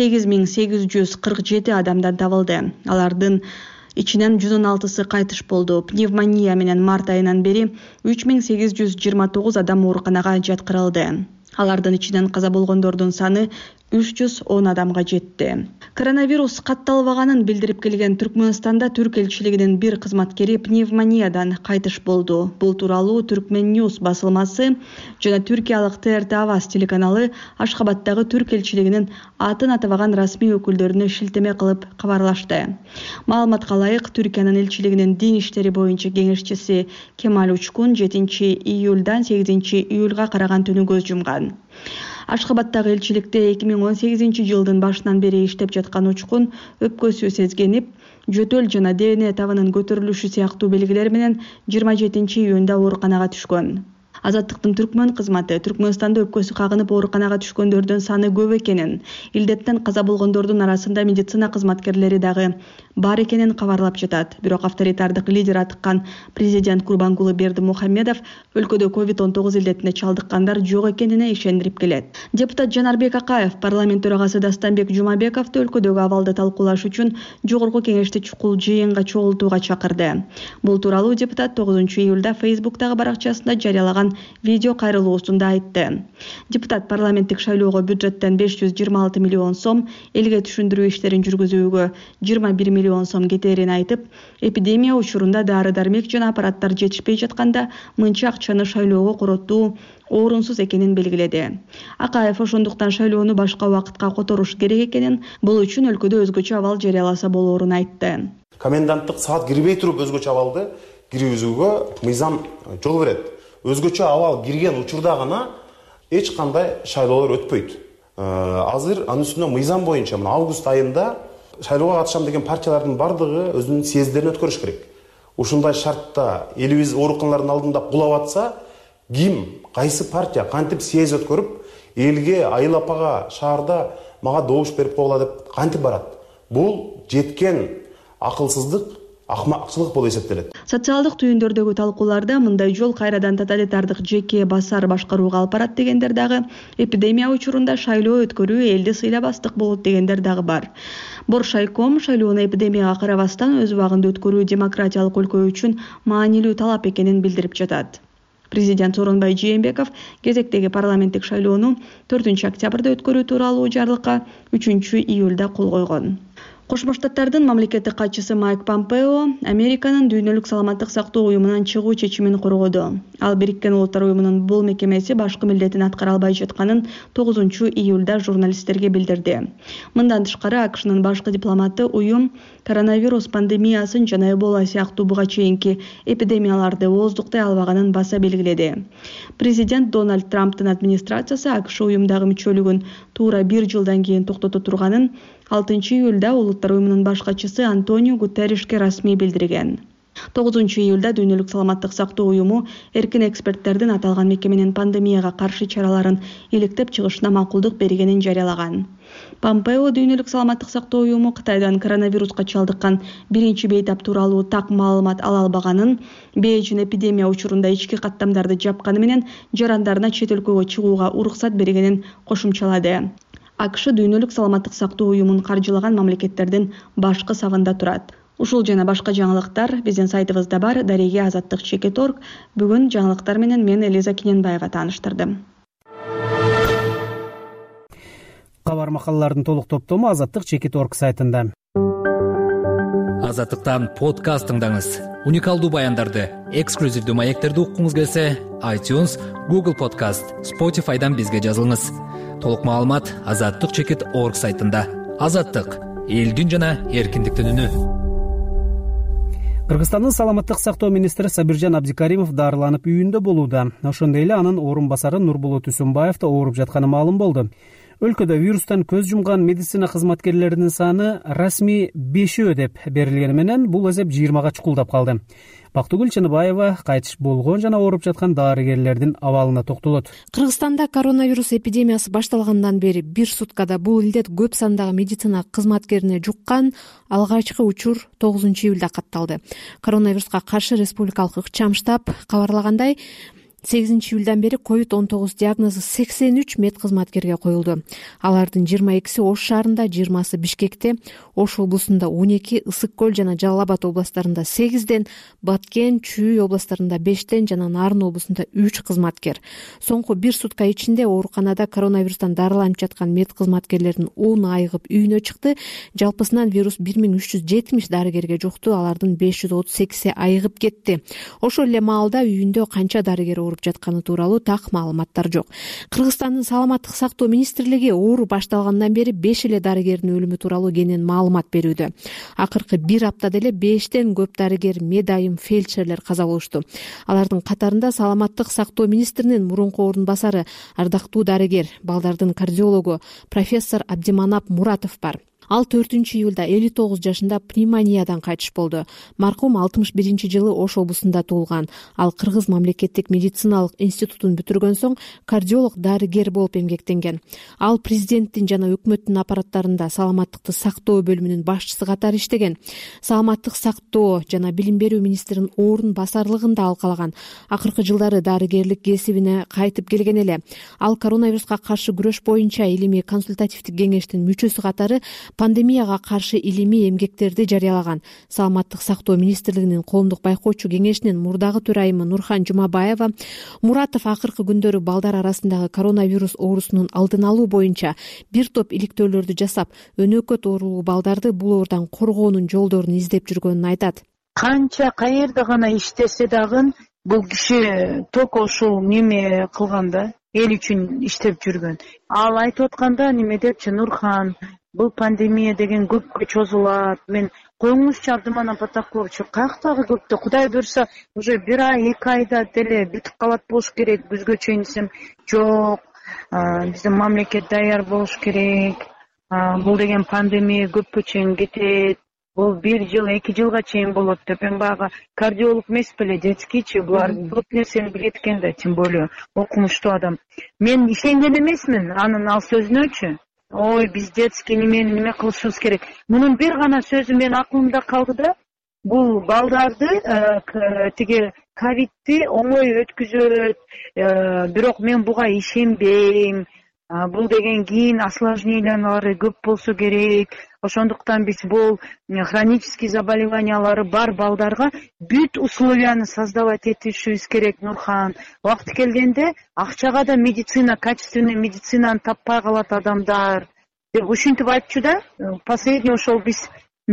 8847 адамдан табылды. Алардын ичинен 116сы кайтыш болду. Пневмония менен март айынан бери 3829 адам ооруканага жаткырылды. Алардын ичинен каза болгондордун саны 310 адамга жетти. Коронавирус катталбаганын билдирип келген Түркмөнстанда түрк элчилигинин бир кызматкери пневмониядан кайтыш болду. Бул тууралуу Түркмен Ньюс басылмасы жана түркиялык ТРТ Аваз телеканалы Ашхабадтагы түрк элчилигинин атын атабаган расмий өкүлдөрүнө шилтеме кылып кабарлашты. Маалыматка ылайык, Түркиянын элчилигинин дин иштери боюнча кеңешчиси Кемаль Учкун 7-июлдан 8-июлга караган түнү көз жумган. Ашхабадтагы элчиликте 2018-жылдын башынан бери иштеп жаткан Учкун өпкөсү сезгенип, жөтөл жана ДНК табынын көтөрүлүшү сыяктуу белгилер менен 27-июнда ооруканага түшкөн. Азаттыктын түркмөн кызматы Түркмөнстанда өпкөсү кагынып ооруканага түшкөндөрдүн саны көп экенин, илдеттен каза болгондордун арасында медицина кызматкерлери дагы бар экенин кабарлап жатат. Бирок авторитардык лидер атыккан президент Курбангулы Бердимухамедов өлкөдө COVID-19 илдетине чалдыккандар жок экенине ишендирип келет. Депутат Жанарбек Акаев парламент төрагасы Дастанбек Жумабековду өлкөдөгү абалды талкуулаш үчүн жогорку кеңешти чукул жыйынга чогултууга чакырды. Бул тууралуу депутат 9-июлда Facebook'тагы баракчасында жарыялаган видео кайрылуусунда айтты. Депутат парламенттик шайлоого бюджеттен 526 миллион сом, элге түшүндүрүү иштерин жүргүзүүгө 21 миллион сом кетерин айтып, эпидемия учурунда дары-дармек жана аппараттар жетишпей жатканда мынча акчаны шайлоого короттуу орунсуз экенин белгиледи. Акаев ошондуктан шайлоону башка убакытка которуш керек экенин, бул үчүн өлкөдө өзгөчө абал жарыяласа болоорун айтты. Коменданттык саат кирбей туруп өзгөчө абалды киргизүүгө мыйзам жол берет. Өзгөчө абал кирген учурда гана эч кандай шайлоолор өтпөйт. Азыр анын үстүнө мыйзам боюнча мына август айында шайлоого катышам деген партиялардын бардыгы өзүнүн съезддерин өткөрүш керек. Ушундай шартта элибиз ооруканалардын алдында кулап атса, ким, кайсы партия кантип съезд өткөрүп, элге, айыл апага, шаарда мага добуш берип койгула деп кантип барат? Бул жеткен акылсыздык, акмакчылык болуп эсептелет. Социалдык түйүндөрдөгү талкууларда мындай жол кайрадан тоталитардык жеке басар башкарууга алып барат дегендер дагы, эпидемия учурунда шайлоо өткөрүү элди сыйлабастык болот дегендер дагы бар. Боршайком шайлоону эпидемияга карабастан өз убагында өткөрүү демократиялык өлкө үчүн маанилүү талап экенин билдирип жатат. Президент Сооронбай Жээнбеков кезектеги парламенттик шайлоону 4-октябрда өткөрүү тууралуу жарлыкка 3-июлда кол койгон. Кошмо Штаттардын мамлекеттик катчысы Майк Помпео Американын дүйнөлүк саламаттык сактоо уюмунан чыгуу чечимин коргоду. Ал Бириккен Улуттар уюмунун бул мекемеси башкы милдетин аткара албай жатканын 9-июлда журналисттерге билдирди. Мындан тышкары АКШнын башкы дипломаты уюм коронавирус пандемиясын жана Эбола сыяктуу буга чейинки эпидемияларды ооздуктай албаганын баса белгиледи. Президент Дональд Трамптын администрациясы АКШ уюмдагы мүчөлүгүн туура 1 жылдан кийин токтото турганын 6-июлда Улуттар уюмунун баш катчысы Антонио Гутерришке расмий билдирген. 9-июлда дүйнөлүк саламаттык сактоо уюму эркин эксперттердин аталган мекеменин пандемияга каршы чараларын иликтеп чыгышына макулдук бергенин жарыялаган. Помпео дүйнөлүк саламаттык сактоо уюму Кытайдан коронавируска чалдыккан биринчи бейтап тууралуу так маалымат ала албаганын, Бейжин эпидемия учурунда ички каттамдарды жапканы менен жарандарына чет өлкөгө чыгууга уруксат бергенин кошумчалады. АКШ дүйнөлүк саламаттык сактоо уюмун каржылаган мамлекеттердин башкы сабында турат. Ушул жана башка жаңылыктар биздин сайтыбызда бар. Дареге Азаттык Чекит.org. Бүгүн жаңылыктар менен мен Элиза Кененбаева тааныштырдым. Кабар макалалардын толук топтому Азаттык Чекит.org сайтында. Азаттыктан подкаст тыңдаңыз. Уникалдуу баяндарды, эксклюзивдүү маектерди уккуңуз келсе, iTunes, Google Podcast, Spotify'дан бизге жазылыңыз. Толук маалымат Азаттык Чекит.org сайтында. Азаттык — элдин жана эркиндиктин үнү. Кыргызстандын саламаттык сактоо министри Сабиржан Абдикаримов дарыланып үйүндө болууда. Ошондой эле анын орун басары Нурбулут Үсүнбаев да ооруп жатканы маалым болду. Өлкөдө вирустан көз жумган медицина кызматкерлеринин саны расмий 5 деп берилгени менен бул эсеп 20га чукулдап калды. Бактыгүл Чыныбаева кайтыш болгон жана ооруп жаткан дарыгерлердин абалына токтолот. Кыргызстанда коронавирус эпидемиясы башталгандан бери бир суткада бул илдет көп сандагы медицина кызматкерине жуккан. Алгачкы учур 9-июлда катталды. Коронавируска каршы республикалык ыкчам штаб кабарлагандай, 8-июлдан бери COVID-19 диагнозу 83 мед кызматкерге коюлду. Алардын 22-си Ош шаарында, 20-сы Бишкекте, Ош облусунда 12, Ысык көл жана Жалал Абад областарында 8ден, Баткен, Чүй областарында 5ден жана Нарын облусунда 3 кызматкер. Соңку бир сутка ичинде ооруканада коронавирустан дарыланып жаткан мед кызматкерлердин 10 айыгып үйүнө чыкты. Жалпысынан вирус 1370 дарыгерге жукту, алардын 538 айыгып кетти. Ошол эле маалда үйүндө канча дарыгер ооруп жатканы тууралуу так маалыматтар жок. Кыргызстандын саламаттык сактоо министрлиги оору башталгандан бери 5 эле дарыгердин өлүмү тууралуу кенен маалымат берүүдө. Акыркы бир аптада эле 5тен көп дарыгер, медайым, фельдшерлер каза болушту. Алардын катарында саламаттык сактоо министринин мурунку орун басары, ардактуу дарыгер, балдардын кардиологу профессор Абдиманап Муратов бар. Ал 4-июлда 59 жашында пневмониядан кайтыш болду. Маркум 61-жылы Ош облусунда туулган. Ал Кыргыз мамлекеттик медициналык институтун бүтүргөн соң кардиолог дарыгер болуп эмгектенген. Ал президенттин жана өкмөттүн аппараттарында саламаттыкты сактоо бөлүмүнүн башчысы катары иштеген. Саламаттык сактоо жана билим берүү министринин орун басарлыгында алкалаган. Акыркы жылдары дарыгерлик кесибине кайтып келген эле. Ал коронавируска каршы күрөш боюнча илимий консультативдик кеңештин мүчөсү катары пандемияга каршы илимий эмгектерди жарыялаган. Саламаттык сактоо министрлигинин коомдук байкоочу кеңешинин мурдагы төрайымы Нурхан Жумабаева Муратов акыркы күндөрү балдар арасындагы коронавирус оорусунун алдын алуу боюнча бир топ иликтөөлөрдү жасап, өнөкөт оорулуу балдарды бул оордан коргоонун жолдорун издеп жүргөнүн айтат. Канча каерде гана иштесе дагы бул киши только ушул неме кылганда эл үчүн иштеп жүргөн. Ал айтып атканда неме депчи, Нурхан, бул пандемия деген көпкө чозулат. Мен коюңузчу Абдыманап Атакуловичу, каяктагы көптө, Кудай буюрса, уже 1 ай, 2 айда деле бүтүп калат болуш керек. Күзгө чейин десем, жок. Биздин мамлекет даяр болуш керек. Бул деген пандемия көпкө чейин кетет. Бул 1 жыл, 2 жылга чейин болот деп. Мен баягы кардиолог эмес беле, детскийчи, булар көп нерсени билет экен да, тем более окумуштуу адам. Мен ишенген эмесмин анын ал сөзүнөчү. Ой, биз детский неме кылышыбыз керек. Мунун бир гана сөзү мен акылымда калды да, бул балдарды тиги ковидти оңой өткүзөт, бирок мен буга ишенбейм. Бул деген кийин осложнениялары көп болсо керек. Ошондуктан биз бул хронический заболеваниялары бар балдарга бүт условияны создавать этишибиз керек, Нурхан. Убакыты келгенде акчага да медицина, качественный медицинаны таппай калат адамдар деп ушинтип айтчу да. Последний ошол биз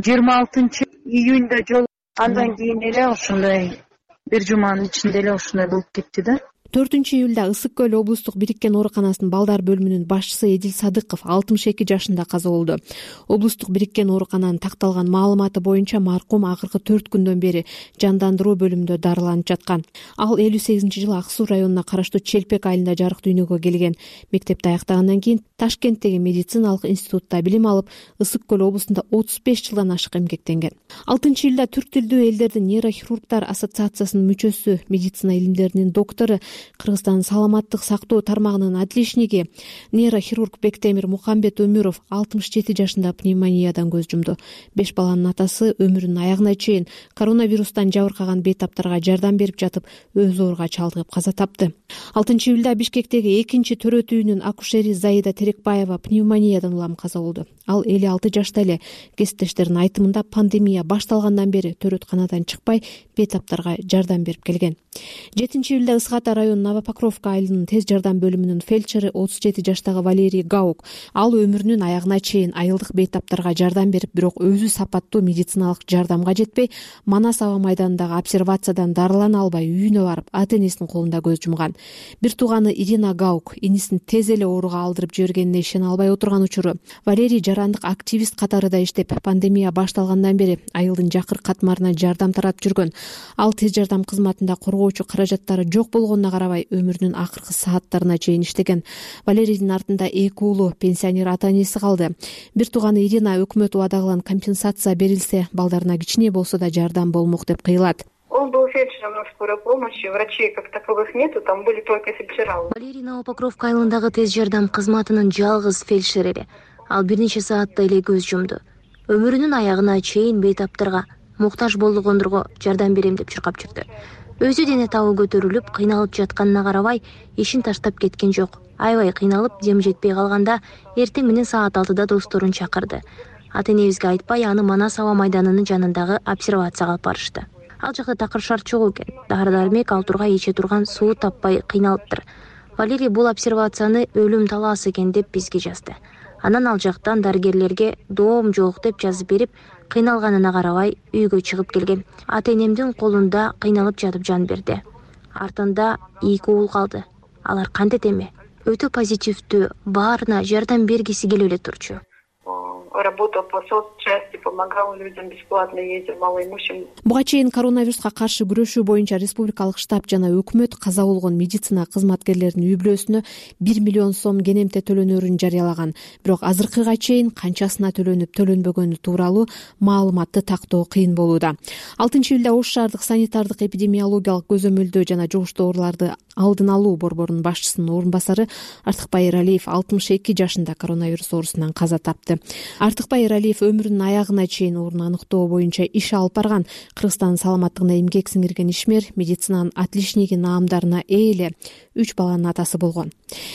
26 июньда жол, андан кийин эле ошондой бир жуманын ичинде эле ошондой болуп кетти да. 4 июлда Ысык көл облустук бириккен ооруканасынын балдар бөлүмүнүн башчысы Эдил Садыков 62 жашында каза болду. Облустук бириккен оорукананын такталган маалыматы боюнча маркум акыркы 4 күндөн бери жандандыруу бөлүмүндө дарыланып жаткан. Ал 58-жылы Ак Суу районуна караштуу Челпек айылында жарык дүйнөгө келген. Мектепти аяктагандан кийин Ташкенттеги медициналык институтта билим алып, Ысык көл облусунда 35 жылдан ашык эмгектенген. 6 июлда түрк тилдүү элдердин нейрохирургдар ассоциациясынын мүчөсү, медицина илимдеринин доктору, Кыргызстан саламаттык сактоо тармагынын атличниги нейрохирург Бектемир Мухамбет Өмүров 67 жашында пневмониядан көз жумду. 5 баланын атасы өмүрүнүн аягына чейин коронавирустан жабыркаган бейтаптарга жардам берип жатып, өз ооруга чалдыгып каза тапты. 6 июлда Бишкектеги 2-төрөт үйүнүн акушери Заида Терекбаева пневмониядан улам каза болду. Ал 56 жашта эле. Кесиптештеринин айтымында пандемия башталгандан бери төрөтканадан чыкпай бейтаптарга жардам берип келген. 7 июлда Ысык Ата районунун Новопокровка айылынын тез жардам бөлүмүнүн фельдшери 37 жаштагы Валерий Гаук. Ал өмүрүнүн аягына чейин айылдык бейтаптарга жардам берип, бирок өзү сапаттуу медициналык жардамга жетпей, Манас аба майданындагы обсервациядан дарылана албай үйүнө барып, ата-энесинин колунда көз жумган. Бир тууганы Ирина Гаук инисин тез эле ооруга алдырып жибергенине ишене албай отурган учуру. Валерий жарандык активист катарында иштеп, пандемия башталгандан бери айылдын жакыр катмарына жардам таратып жүргөн. Ал тез жардам кызматында коргоочу каражаттары жок болгонуна карабай, өмүрүнүн акыркы сааттарына чейин иштеген. Валерийдин артында 2 уулу, пенсионер ата-энеси калды. Бир тууганы Ирина өкмөт убада кылган компенсация берилсе, балдарына кичине болсо да жардам болмок деп кыйлат. Он был фельдшером на скорой помощи, врачей как таковых нету, там были только фельдшера. Валерий Новопокровка айылындагы тез жардам кызматынын жалгыз фельдшери. Ал бир нече саатта эле көз жумду. Өмүрүнүн аягына чейин бейтаптарга, муктаж болгондорго жардам берем деп чуркап жүрдү. Өзү дене табы көтөрүлүп, кыйналып жатканына карабай, ишин таштап кеткен жок. Аябай кыйналып, дем жетпей калганда, эртең менен саат 6-да досторун чакырды. Ата-энебизге айтпай, аны Манас аба майданынын жанындагы обсервацияга алып барышты. Ал жакта такыр шарт жок экен. Дары-дармек алтурга иче турган суу таппай кыйналыптыр. Валерий бул обсервацияны өлүм талаасы экен деп бизге жазды. Анан ал жактан дарыгерлерге доом жок деп жазып берип, кыйналганына карабай үйгө чыгып келген. Ата-энемдин колунда кыйналып жатып жан берди. Артында 2 уул калды. Алар кантет эме? Өтө позитивдүү, баарына жардам бергиси келип эле турчу. Работал по соцчасти, помогал людям, бесплатно ездил малоимущим. Буга чейин коронавируска каршы күрөшүү боюнча республикалык штаб жана өкмөт каза болгон медицина кызматкерлеринин үй бүлөсүнө 1 миллион сом кенемте төлөнөрүн жарыялаган. Бирок азыркыга чейин канчасына төлөнүп, төлөнбөгөнү тууралуу маалыматты тактоо кыйын болууда. 6 июлда Ош шаардык санитардык эпидемиологиялык көзөмөлдөө жана жугуштуу ооруларды алдын алуу борборунун башчысынын орун басары Артыкбай Эралиев 62 жашында коронавирус оорусунан каза тапты. Артыкбай Эралиев өмүрүнүн аягына чейин оорууну аныктоо боюнча иш алып барган. Кыргызстан саламаттыгына эмгек сиңирген ишмер, медицинанын отличниги наамдарына ээ эле 3 баланын атасы болгон.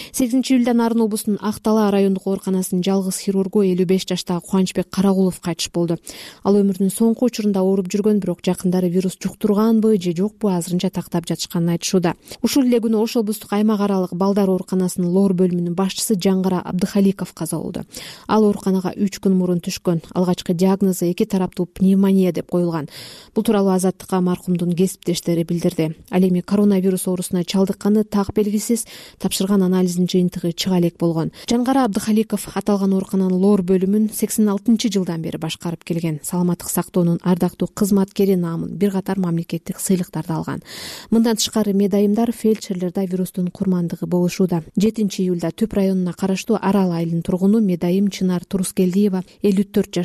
8 июлда Нарын облусунун Ак Талаа райондук ооруканасынын жалгыз хирургу 55 жаштагы Кубанычбек Карагулов кайтыш болду. Ал өмүрүнүн соңку учурунда ооруп жүргөн, бирок жакындары вирус жуктурганбы же жокпу азырынча тактап жатышканын айтышууда. Ушул эле күнү Ош облустук аймак аралык балдар ооруканасынын лоор бөлүмүнүн башчысы Жаңгара Абдыхаликов каза болду. Ал ооруканага 3 күн мурун түшкөн. Алгачкы диагнозу 2 тараптуу пневмония деп коюлган. Бул тууралуу Азаттыкка маркумдун кесиптештери билдирди. Ал эми коронавирус оорусуна чалдыкканы так белгисиз, тапшырган анализдин жыйынтыгы чыга элек болгон. Жаңгара Абдыхаликов аталган оорукананын лоор бөлүмүн 86-жылдан бери башкарып келген. Саламаттык сактоонун ардактуу кызматкери наамын бир катар мамлекеттик сыйлыктарды алган. Мындан тышкары медайымдар, фельдшерлерде вирустун курмандыгы болушууда. 7 июлда Түп районуна караштуу Арал айылынын тургуну медайым Чынар Турускелдиева 54 жашында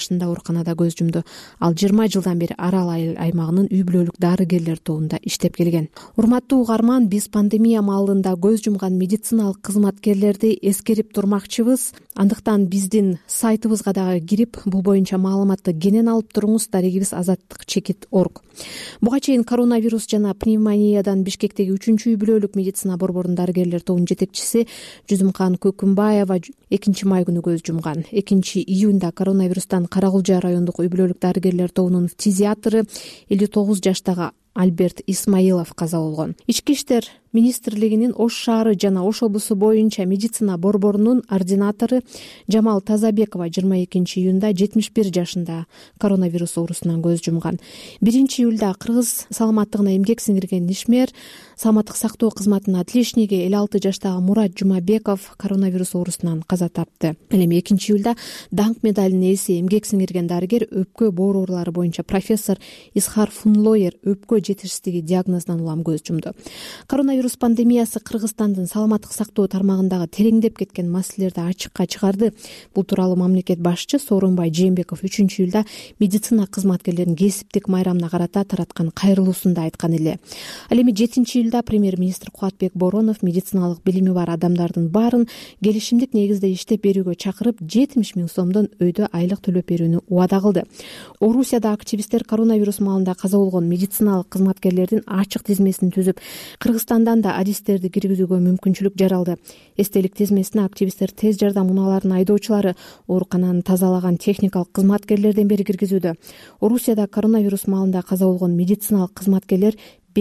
ооруканада көз жумду. Ал 20 жылдан бери Арал аймагынын үй бүлөлүк дарыгерлер тобунда иштеп келген. Урматтуу угарман, биз пандемия маалында көз жумган медициналык кызматкерлерди эскерип турмакчыбыз. Андыктан биздин сайтыбызга дагы кирип, бул боюнча маалыматты кенен алып туруңуз. Дарегибиз azаттык.org. Буга чейин коронавирус жана пневмониядан Бишкектеги 3-үй бүлөлүк медицина борборунун дарыгерлер тобунун жетекчиси Жүзүмкан Көкүмбаева 2 май күнү көз жумган. 2 июнда коронавирустан Каракулжа райондук үй бүлөлүк дарыгерлер тобунун фтизиатры 59 жаштагы Альберт Исмаилов каза болгон. Ички иштер министрлигинин Ош шаары жана Ош облусу боюнча медицина борборунун ординатору Жамал Тазабекова 22 июнда 71 жашында коронавирус оорусунан көз жумган. 1 июлда кыргыз саламаттыгына эмгек сиңирген ишмер саламаттык сактоо кызматынын отличниги 56 жаштагы Мурат Жумабеков коронавирус оорусунан каза тапты. Эми 2 июлда даңк медалынын ээси эмгек сиңирген дарыгер өпкө боор оорулары боюнча профессор Исхар Фунлоер өпкө жетишсиздиги диагнозунан улам көз жумду. Коронавирус пандемиясы Кыргызстандын саламаттык сактоо тармагындагы тереңдеп кеткен маселелерди ачыкка чыгарды. Бул тууралуу мамлекет башчы Сооронбай Жээнбеков 3 июлда медицина кызматкерлеринин кесиптик майрамына карата тараткан кайрылуусунда айткан эле. Ал эми 7 июлда премьер-министр Кубатбек Боронов медициналык билими бар адамдардын баарын келишимдик негизде иштеп берүүгө чакырып 70 000 сомдон өйдө айлык төлөп берүүнү убада кылды. Орусияда активисттер коронавирус маалында каза болгон медициналык кызматкерлердин ачык тизмесин түзүп, Кыргызстандан да адистерди киргизүүгө мүмкүнчүлүк жаралды. Эстелик тизмесине активисттер тез жардам унааларынын айдоочулары, оорукананы тазалаган техникалык кызматкерлерден бери киргизүүдө. Орусияда коронавирус маалында каза болгон медициналык кызматкерлер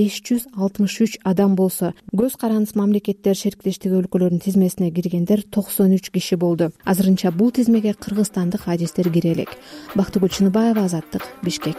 563 адам болсо, көз карандыс мамлекеттер шериктештиги өлкөлөрүнүн тизмесине киргендер 93 киши болду. Азырынча бул тизмеге кыргызстандык адистер кире элек. Бактыгүл Чыныбаева, Азаттык, Бишкек.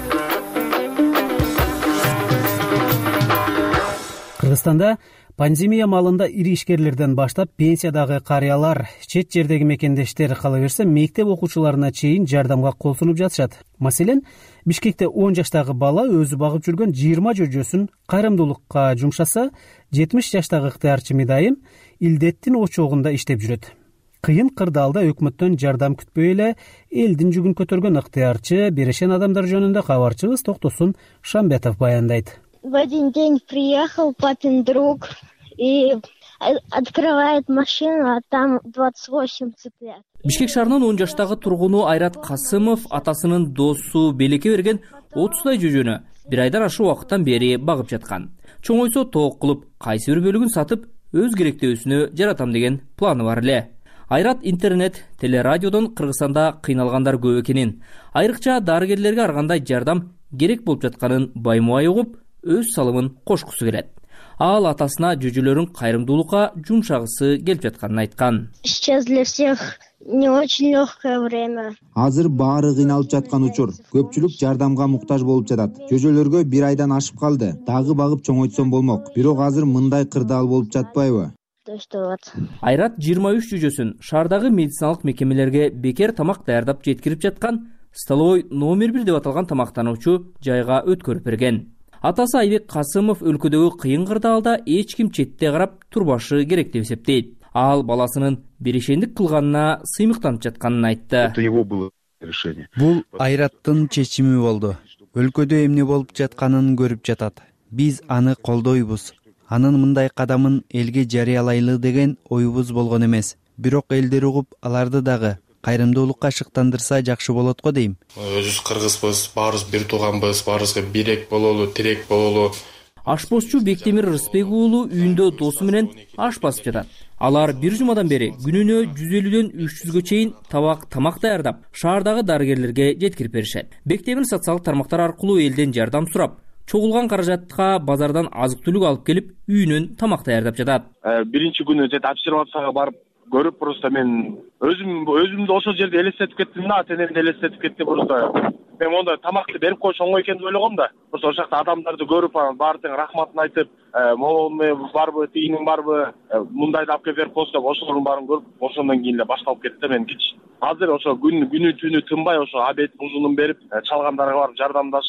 Кыргызстанда пандемия маалында ири ишкерлерден баштап пенсиядагы карыялар, чет жердеги мекендештер, кала берсе мектеп окуучуларына чейин жардамга кол сунуп жатышат. Маселен, Бишкекте 10 жаштагы бала өзү багып жүргөн 20 жөжөсүн кайрымдуулукка жумшаса, 70 жаштагы ыктыярчы Медайым илдеттин очогунда иштеп жүрөт. Кыйын кырдаалда өкмөттөн жардам күтпөй эле элдин жүгүн көтөргөн ыктыярчы берешен адамдар жөнүндө кабарчыбыз Токтосун Шамбетов баяндайт. В один день приехал папин друг и открывает машину, а там 28 цыплят. Бишкек шаарынын 10 жаштагы тургуну Айрат Касымов атасынын досу Белекке берген 30 жөжөнү бир айдан ашык убакыттан бери багып жаткан. Чоңойсо тоок кылып, кайсы бир бөлүгүн сатып, өз керектөөсүнө жаратам деген планы бар эле. Айрат интернет, телерадиодон Кыргызстанда кыйналгандар көп экенин, айрыкча дарыгерлерге аргандай жардам керек болуп жатканын баймубай угуп, өз салымын кошкусу келет. Ал атасына жөжөлөрүн кайрымдуулукка жумшагысы келип жатканын айткан. Сейчас для всех не очень легкое время. Азыр баары кыйналып жаткан учур. Көпчүлүк жардамга муктаж болуп жатат. Жөжөлөргө бир айдан ашып калды. Дагы багып чоңойтсом болмок. Бирок азыр мындай кырдаал болуп жатпайбы? Айрат 23 жөжөсүн шаардагы медициналык мекемелерге бекер тамак даярдап жеткирип жаткан столовой номер 1 деп аталган тамактануучу жайга өткөрүп берген. Атасы Айбек Касымов өлкөдөгү кыйын кырдаалда эч ким четте карап турбашы керек деп эсептейт. Ал баласынын берешендик кылганына сыймыктанып жатканын айтты. Бул Айраттын чечими болду. Өлкөдө эмне болуп жатканын көрүп жатат. Биз аны колдойбуз. Анын мындай кадамын элге жарыялайлы деген оюбуз болгон эмес. Бирок элдер угуп, аларды дагы кайрымдуулукка шыктандырса жакшы болот го дейм. Өзүбүз кыргызбыз, баарыбыз бир тууганбыз, баарыбызга бирек бололу, тирек бололу. Ашпозчу Бектемир Рыспек уулу үйүндө досу менен аш басып жатат. Алар бир жумадан бери күнүнө 150дөн 300гө чейин тамак даярдап, шаардагы дарыгерлерге жеткирип беришет. Бектемир социалдык тармактар аркылуу элден жардам сурап, чогулган каражатка базардан азык-түлүк алып келип, үйүнөн тамак даярдап жатат. Биринчи күнү обсервацияга барып көрүп, просто мен өзүмдү ошол жерде элестетип кеттим да, ата-энемди элестетип кеттим. Просто мен монда тамакты берип койсо оңой экен деп ойлогом да. Просто ошол жакта адамдарды көрүп, баары тең рахматын айтып, молоң барбы, тийиниң барбы, мындайды алып келип берип койсо, ошолордун баарын көрүп, ошондон кийин эле башталып кетти. Мен азыр ошо күнү түнү тынбай ошо обед ужунун берип, чалгандарга барып жардамдашып,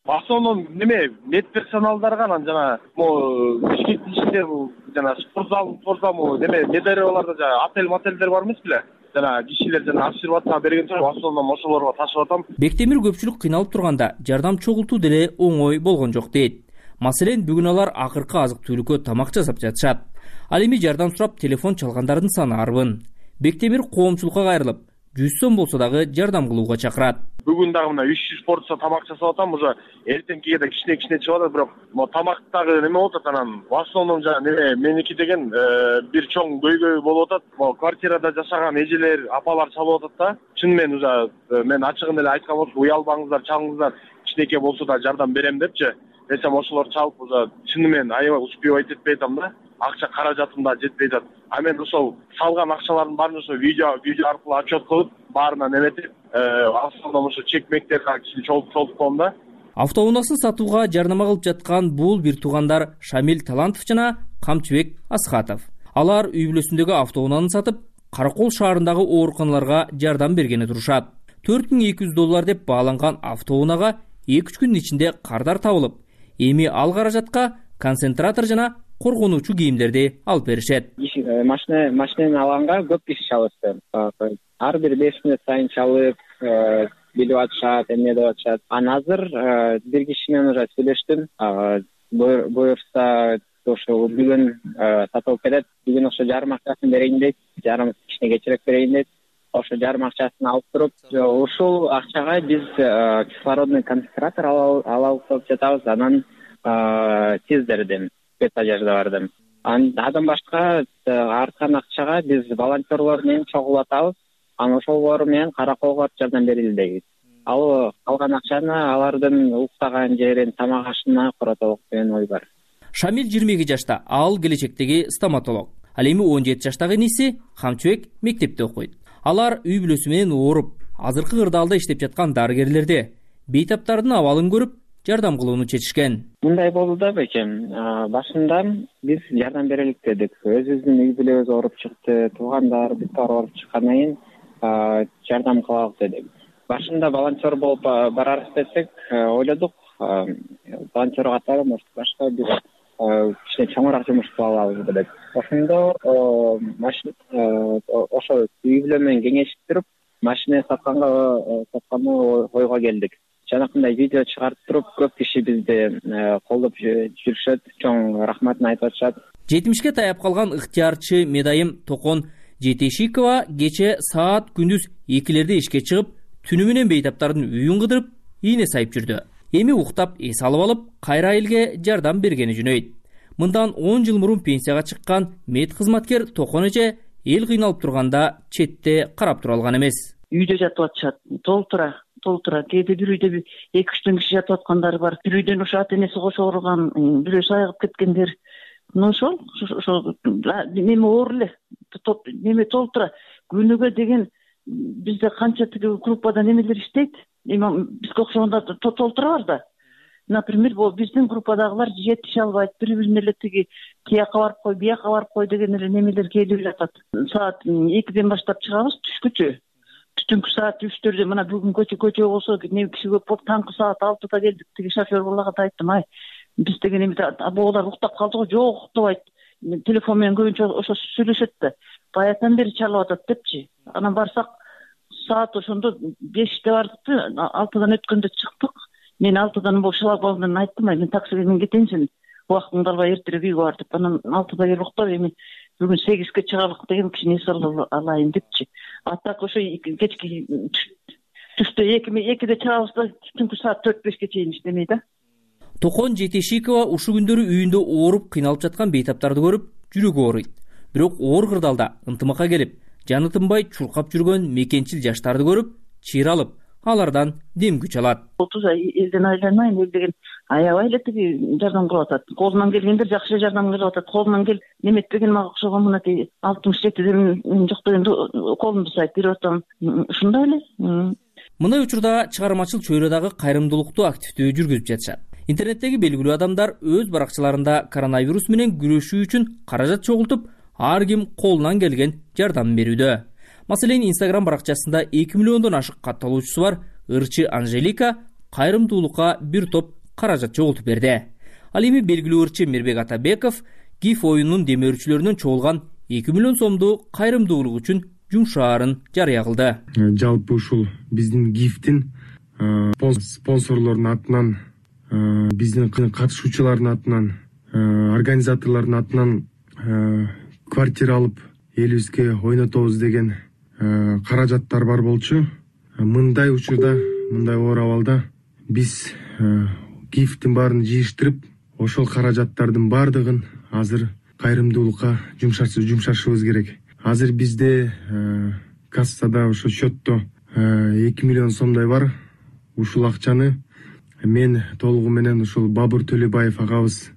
В основном неме медперсоналдарга анан жана могу бишкектин ичинде жана спортзал неме недарыбаларда жанагы отелдер бар эмес беле, жана кишилер жана обсервацияга берген соң в основном ошолорго ташып атам. Бектемир көпчүлүк кыйналып турганда жардам чогултуу деле оңой болгон жок дейт. Маселен, бүгүн алар акыркы азык-түлүккө тамак жасап жатышат. Ал эми жардам сурап телефон чалгандардын саны арбын. Бектемир коомчулукка кайрылып, 100 сом болсо дагы жардам кылууга чакырат. Бүгүн дагы мына 300 порция тамак жасап атам, уже эртеңкиге да кичине чыгып атат, бирок могу тамактагы неме болуп атат, анан в основном жана неме меники деген бир чоң көйгөй болуп атат. Могу квартирада жашаган эжелер, апалар чалып атат да. Чын мен уже мен ачыгын эле айткан болсом, уялбаңыздар, чалыңыздар, кичинекей болсо да жардам берем депчи. Десем ошолор чалып уже чынымен аябай успевать етпей атам да. Акча каражатым да жетпей атат. А мен ошол салган акчалардын баарын ошо видео аркылуу отчет кылып, баарына неметип, основном ошо чек-мектерге кичине чогултуп коем да. Автоунаасын сатууга жарнама кылып жаткан бул бир туугандар Шамил Талантов жана Камчыбек Асхатов. Алар үй бүлөсүндөгү автоунааны сатып, Каракол шаарындагы ооруканаларга жардам бергени турушат. $4200 деп бааланган автоунаага 2-3 күндүн ичинде кардар табылып, эми ал каражатка концентратор жана коргонуучу кийимдерди алып беришет. Машинени алганга көп киши чалышты. Ар бир 5 мүнөт сайын чалып, билип атышат, эмне деп атышат. Анан азыр бир киши менен уже сүйлөштүм. Буюрса ошо бүгүн сатылып кетет. Бүгүн ошо жарым акчасын берейин дейт. Жарым кичине кечирээк берейин дейт. Ошо жарым акчасын алып туруп, ушул акчага биз кислородный концентратор алабыз деп жатабыз. Анан тиздердим, спецодежда бардым. Андан башка арткан акчага биз волонтерлор менен чогулатабыз. Анан ошолор менен Караколго жардам берели дейбиз. Ал калган акчаны алардын уктаган жерин, тамак ашына коротолук деген ой бар. Шамил 22 жашта, ал келечектеги стоматолог. Ал эми 17 жаштагы иниси Камчыбек мектепте окуйт. Алар үй бүлөсү менен ооруп, азыркы кырдаалда иштеп жаткан дарыгерлерде бейтаптардын абалын көрүп, жардам кылууну чечишкен. Мындай болду да бекем. Башында биз жардам берелик дедик. Өзүбүздүн үй бүлөбүз ооруп чыкты, туугандар, бүт баары ооруп чыккандан кийин жардам кылалык дедик. Башында волонтер болуп барарбыз десек, ойлодук, волонтер катары может башка бир кичине чоңураак жумуш кыла алабыз деп. Ошондо ошо үй бүлө менен кеңешип туруп, машина сатканга ойго келдик. Жанакындай видео чыгарып туруп, көп киши бизди колдоп жүрүшөт, чоң рахматын айтып атышат. 70ке таяп калган ыктыярчы медайым Токон Жетешикова кече саат күндүз 2-лерде ишке чыгып, түнү менен бейтаптардын үйүн кыдырып, ийне сайып жүрдү. Эми уктап эс алып алып, кайра элге жардам бергени жөнөйт. Мындан 10 жыл мурун пенсияга чыккан мед кызматкер Токон эже эл кыйналып турганда четте карап тура алган эмес. Үйдө жатып атышат, толтура. Кээде бир үйдө 2-3 киши жатып аткандар бар. Бир үйдөн ошо ата энеси кошо ооруган, бирөө айыгып кеткендер. Ошол неме оор эле, неме толтура. Күнүгө деген бизде канча тиги группада немелер иштейт. Эми бизге окшогондор толтура бар да. Например, биздин группадагылар жетише албайт, бири-бирине эле тиги тияка барып кой, бияка барып кой деген эле немелер келип жатат. Саат 2-ден баштап чыгабыз түшкүчө. Түнкү саат 3-төрдө мына бүгүн көчө болсо, не киши көп болуп, таңкы саат 6-да келдик. Тиги шофер балага да айттым, биз деген эми абоолар уктап калды го, жок уктабайт. Телефон менен көбүнчө ошо сүйлөшөт да. Баятан бери чалып атат депчи. Анан барсак, саат ошондо 5-те бардык, 6-дан өткөндө чыктык. Мен 6-дан шлагбаумдан айттым, мен таксиге менен кетейин, сен убактыңды албай эртерээк үйгө бар деп. Анан 6-да келип уктап, эми бүгүн 8-ке чыгалык деген кичине эс алайын депчи. Атак ошо кечки түштө 2-де чыгабыз да, түнкү саат 4-5ке чейин иштемей да. Токон Жетешикова ушу күндөрү үйүндө ооруп кыйналып жаткан бейтаптарды көрүп, жүрөгү ооруйт. Бирок оор кырдаалда ынтымакка келип, жаны тынбай чуркап жүргөн мекенчил жаштарды көрүп, чыйралып, алардан дем күч алат. 30 ай элден айланайын, эл деген аябай эле тиги жардам кылып атат. Колунан келгендер жакшы жардам кылып атат. Колунан келип неметпеген мага окшогон мынакей 67 жок дегенде колумду сайып берип атам. Ушундай эле. Мындай учурда чыгармачыл чөйрөдагы кайрымдуулукту активдүү жүргүзүп жатышат. Интернеттеги белгилүү адамдар өз баракчаларында коронавирус менен күрөшүү үчүн каражат чогултуп, ар ким колунан келген жардам берүүдө. Маселен, Instagram баракчасында 2 миллиондон ашык катталуучусу бар ырчы Анжелика кайрымдуулукка бир топ каражат жоготуп берди. Ал эми белгилүү ырчы Мирбек Атабеков ГИФ оюнунун демөөрчүлөрүнөн чогулган 2 миллион сомду кайрымдуулук үчүн жумшаарын жарыя кылды. Жалпы ушул биздин ГИФтин спонсорлордун атынан, биздин катышуучулардын атынан, организаторлордун атынан квартира алып элибизге ойнотобуз деген каражаттар бар болчу. Мындай учурда, мындай оор абалда биз ГИФтин баарын жыйыштырып, ошол каражаттардын баардыгын азыр кайрымдуулукка жумшашыбыз керек. Азыр бизде кассада, ошо счетто 2 миллион сомдой бар. Ушул акчаны мен толугу менен ушул Бабур Төлөбаев агабыз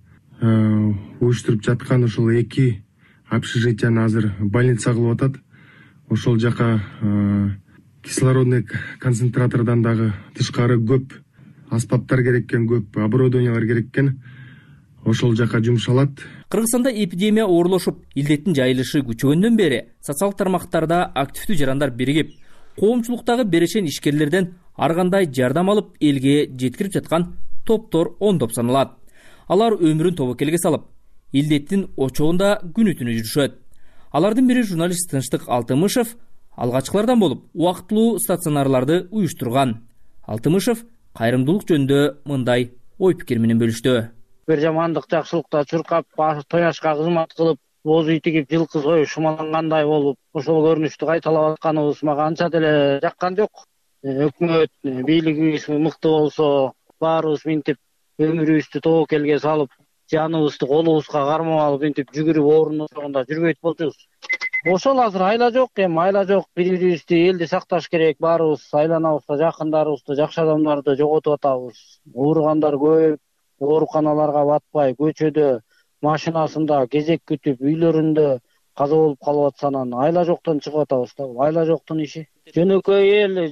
уюштуруп жаткан ушул 2 общежитияны азыр больница кылып атат. Ошол жака кислородный концентратордон дагы тышкары көп аспаптар керек экен, көп оборудованиялар керек экен. Ошол жака жумшалат. Кыргызстанда эпидемия оорлошуп, илдеттин жайылышы күчөгөндөн бери социалдык тармактарда активдүү жарандар биригип, коомчулуктагы берешен ишкерлерден ар кандай жардам алып элге жеткирип жаткан топтор ондоп саналат. Алар өмүрүн тобокелге салып, илдеттин очогунда күнү түнү жүрүшөт. Алардын бири журналист Тынчтык Алтымышев алгачкылардан болуп, убактылуу стационарларды уюштурган. Алтымышев кайрымдуулук жөнүндө мындай ой пикир менен бөлүштү. Бир жамандык жакшылыкта чуркап, тояшка кызмат кылып, боз үй тигип, жылкы союп, шумалангандай болуп, ошол көрүнүштү кайталап атканыбыз мага анча деле жаккан жок. Өкмөт, бийлигибиз мыкты болсо, баарыбыз минтип өмүрүбүздү тобокелге салып, жаныбызды колубузга кармап алып, минтип жүгүрүп оорунун ошогунда жүрбөйт болчубуз. Ошол азыр айла жок, айла жок. Бири-бирибизди элди сакташ керек. Баарыбыз айланабызда жакындарыбызды, жакшы адамдарды жоготуп атабыз. Ооругандар көп, ооруканаларга батпай, көчөдө, машинасында кезек күтүп, үйлөрүндө каза болуп калып атсанан айла жоктон чыгып атабыз да. Айла жоктун иши. Жөнөкөй эл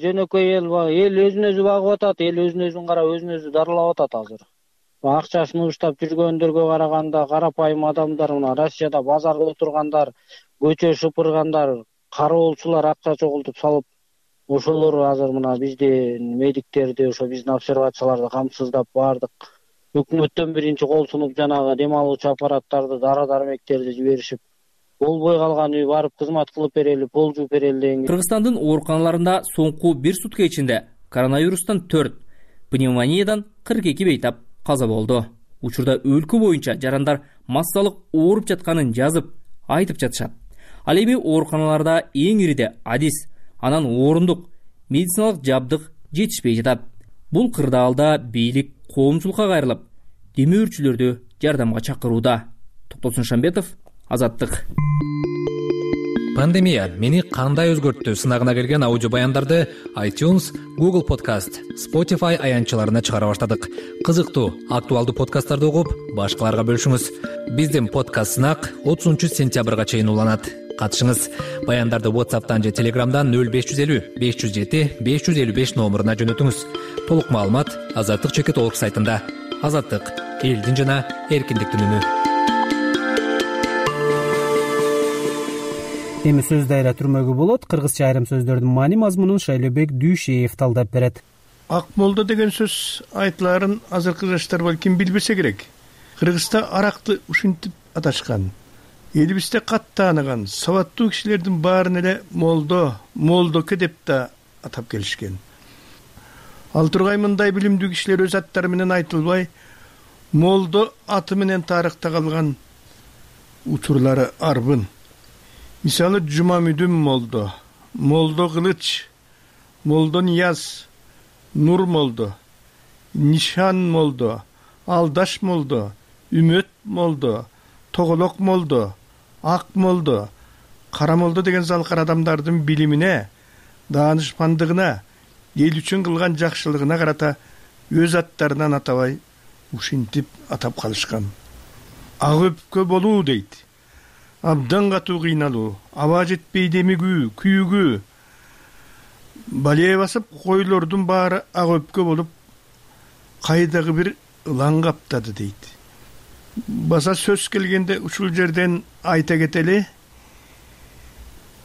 өзүн өзү багып атат, эл өзүн өзүн карап, өзүн өзү дарылап атат азыр. Акчасын уштап жүргөндөргө караганда карапайым адамдар, мына Россияда базарда отургандар, көчө шыпыргандар, кароолчулар акча чогултуп салып, ошолор азыр мына биздин медиктерди, ошо биздин обсервацияларды камсыздап бардык. Өкмөттөн биринчи кол сунуп жанагы дем алуучу аппараттарды, дары-дармектерди жиберишип, болбой калган үй барып кызмат кылып берели, пол жууп берели деген. Кыргызстандын ооруканаларында соңку 1 сутка ичинде коронавирустан 4, пневмониядан 42 бейтап каза болду. Учурда өлкө боюнча жарандар массалык ооруп жатканын жазып, айтып жатышат. Ал эми ооруканаларда эң ириде адис, анан орундук, медициналык жабдык жетишпей жатат. Бул кырдаалда бийлик коомчулукка кайрылып, демөөрчүлөрдү жардамга чакырууда. Токтосун Шамбетов, Азаттык. Пандемия мени кандай өзгөрттү сынагына келген аудио баяндарды iTunes, Google Podcast, Spotify аянтчаларына чыгара баштадык. Кызыктуу, актуалдуу подкасттарды угуп, башкаларга бөлүшүңүз. Биздин подкаст сынак 30-сентябрга чейин уланат. Катышыңыз. Баяндарды WhatsApp'тан же Telegram'дан 0550 507 555 номуруна жөнөтүңүз. Толук маалымат Азаттык.org сайтында. Азаттык — элдин жана эркиндиктин үнү. Эми сөз дайра түрмөгү болот. Кыргызча айрым сөздөрдүн маани мазмунун Шайлообек Дүйшеев талдап берет. Ак молдо деген сөз айтыларын азыркы жаштар балким билбесе керек. Кыргызда аракты ушинтип аташкан. Элибизде катты тааныган сабаттуу кишилердин баарын эле молдоке деп да атап келишкен. Ал тургай мындай билимдүү кишилер өз аттары менен айтылбай, молдо аты менен тарыхта калган учурлары арбын. Мисалы Жумамүдүн молдо, молдо Кылыч, молдо Нияз, Нур молдо, Нишан молдо, Алдаш молдо, Үмөт молдо, Тоголок молдо, Ак молдо, Кара молдо деген залкар адамдардын билимине, даанышмандыгына, эл үчүн кылган жакшылыгына карата өз аттарынан атабай ушинтип атап калышкан. Ак өпкө болуу дейт. Абдан катуу кыйналуу, аба жетпей демигүү, күйүгүү. Балия басып койлордун баары ак өпкө болуп, кайдагы бир ылаң каптады дейт. Баса сөз келгенде ушул жерден айта кетели.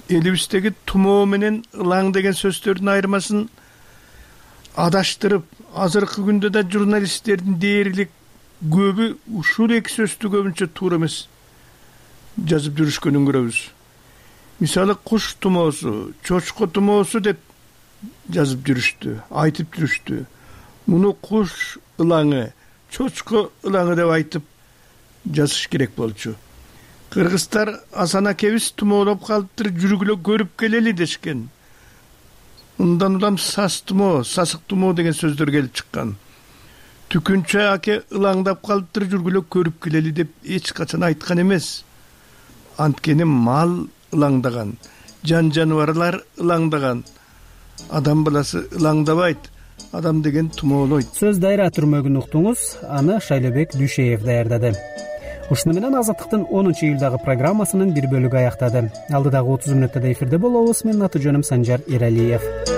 Элибиздеги тумоо менен ылаң деген сөздөрдүн айырмасын адаштырып, азыркы күндө да журналисттердин дээрлик көбү ушул эки сөздү көбүнчө туура эмес жазып жүрүшкөнүн көрөбүз. Мисалы куш тумоосу, чочко тумоосу деп жазып жүрүштү, айтып жүрүштү. Муну куш ылаңы, чочко ылаңы деп айтып жазыш керек болчу. Кыргыздар Асан акебиз тумоолоп калыптыр, жүргүлө көрүп келели дешкен. Мындан улам сас тумоо, сасык тумоо деген сөздөр келип чыккан. Түкүнчө аке ылаңдап калыптыр, жүргүлө көрүп келели деп эч качан айткан эмес. Анткени мал ылаңдаган, жан жаныбарлар ылаңдаган. Адам баласы ылаңдабайт. Адам деген тумоолойт. Сөз дайра түрмөгүн уктуңуз, аны Шайлебек Дүйшеев даярдады. Ушуну менен Азаттыктын 10-июлдагы программасынын бир бөлүгү аяктады. Алдыдагы 30 мүнөттө эфирде болобуз. Менин аты жөнүм Санжар Эралиев.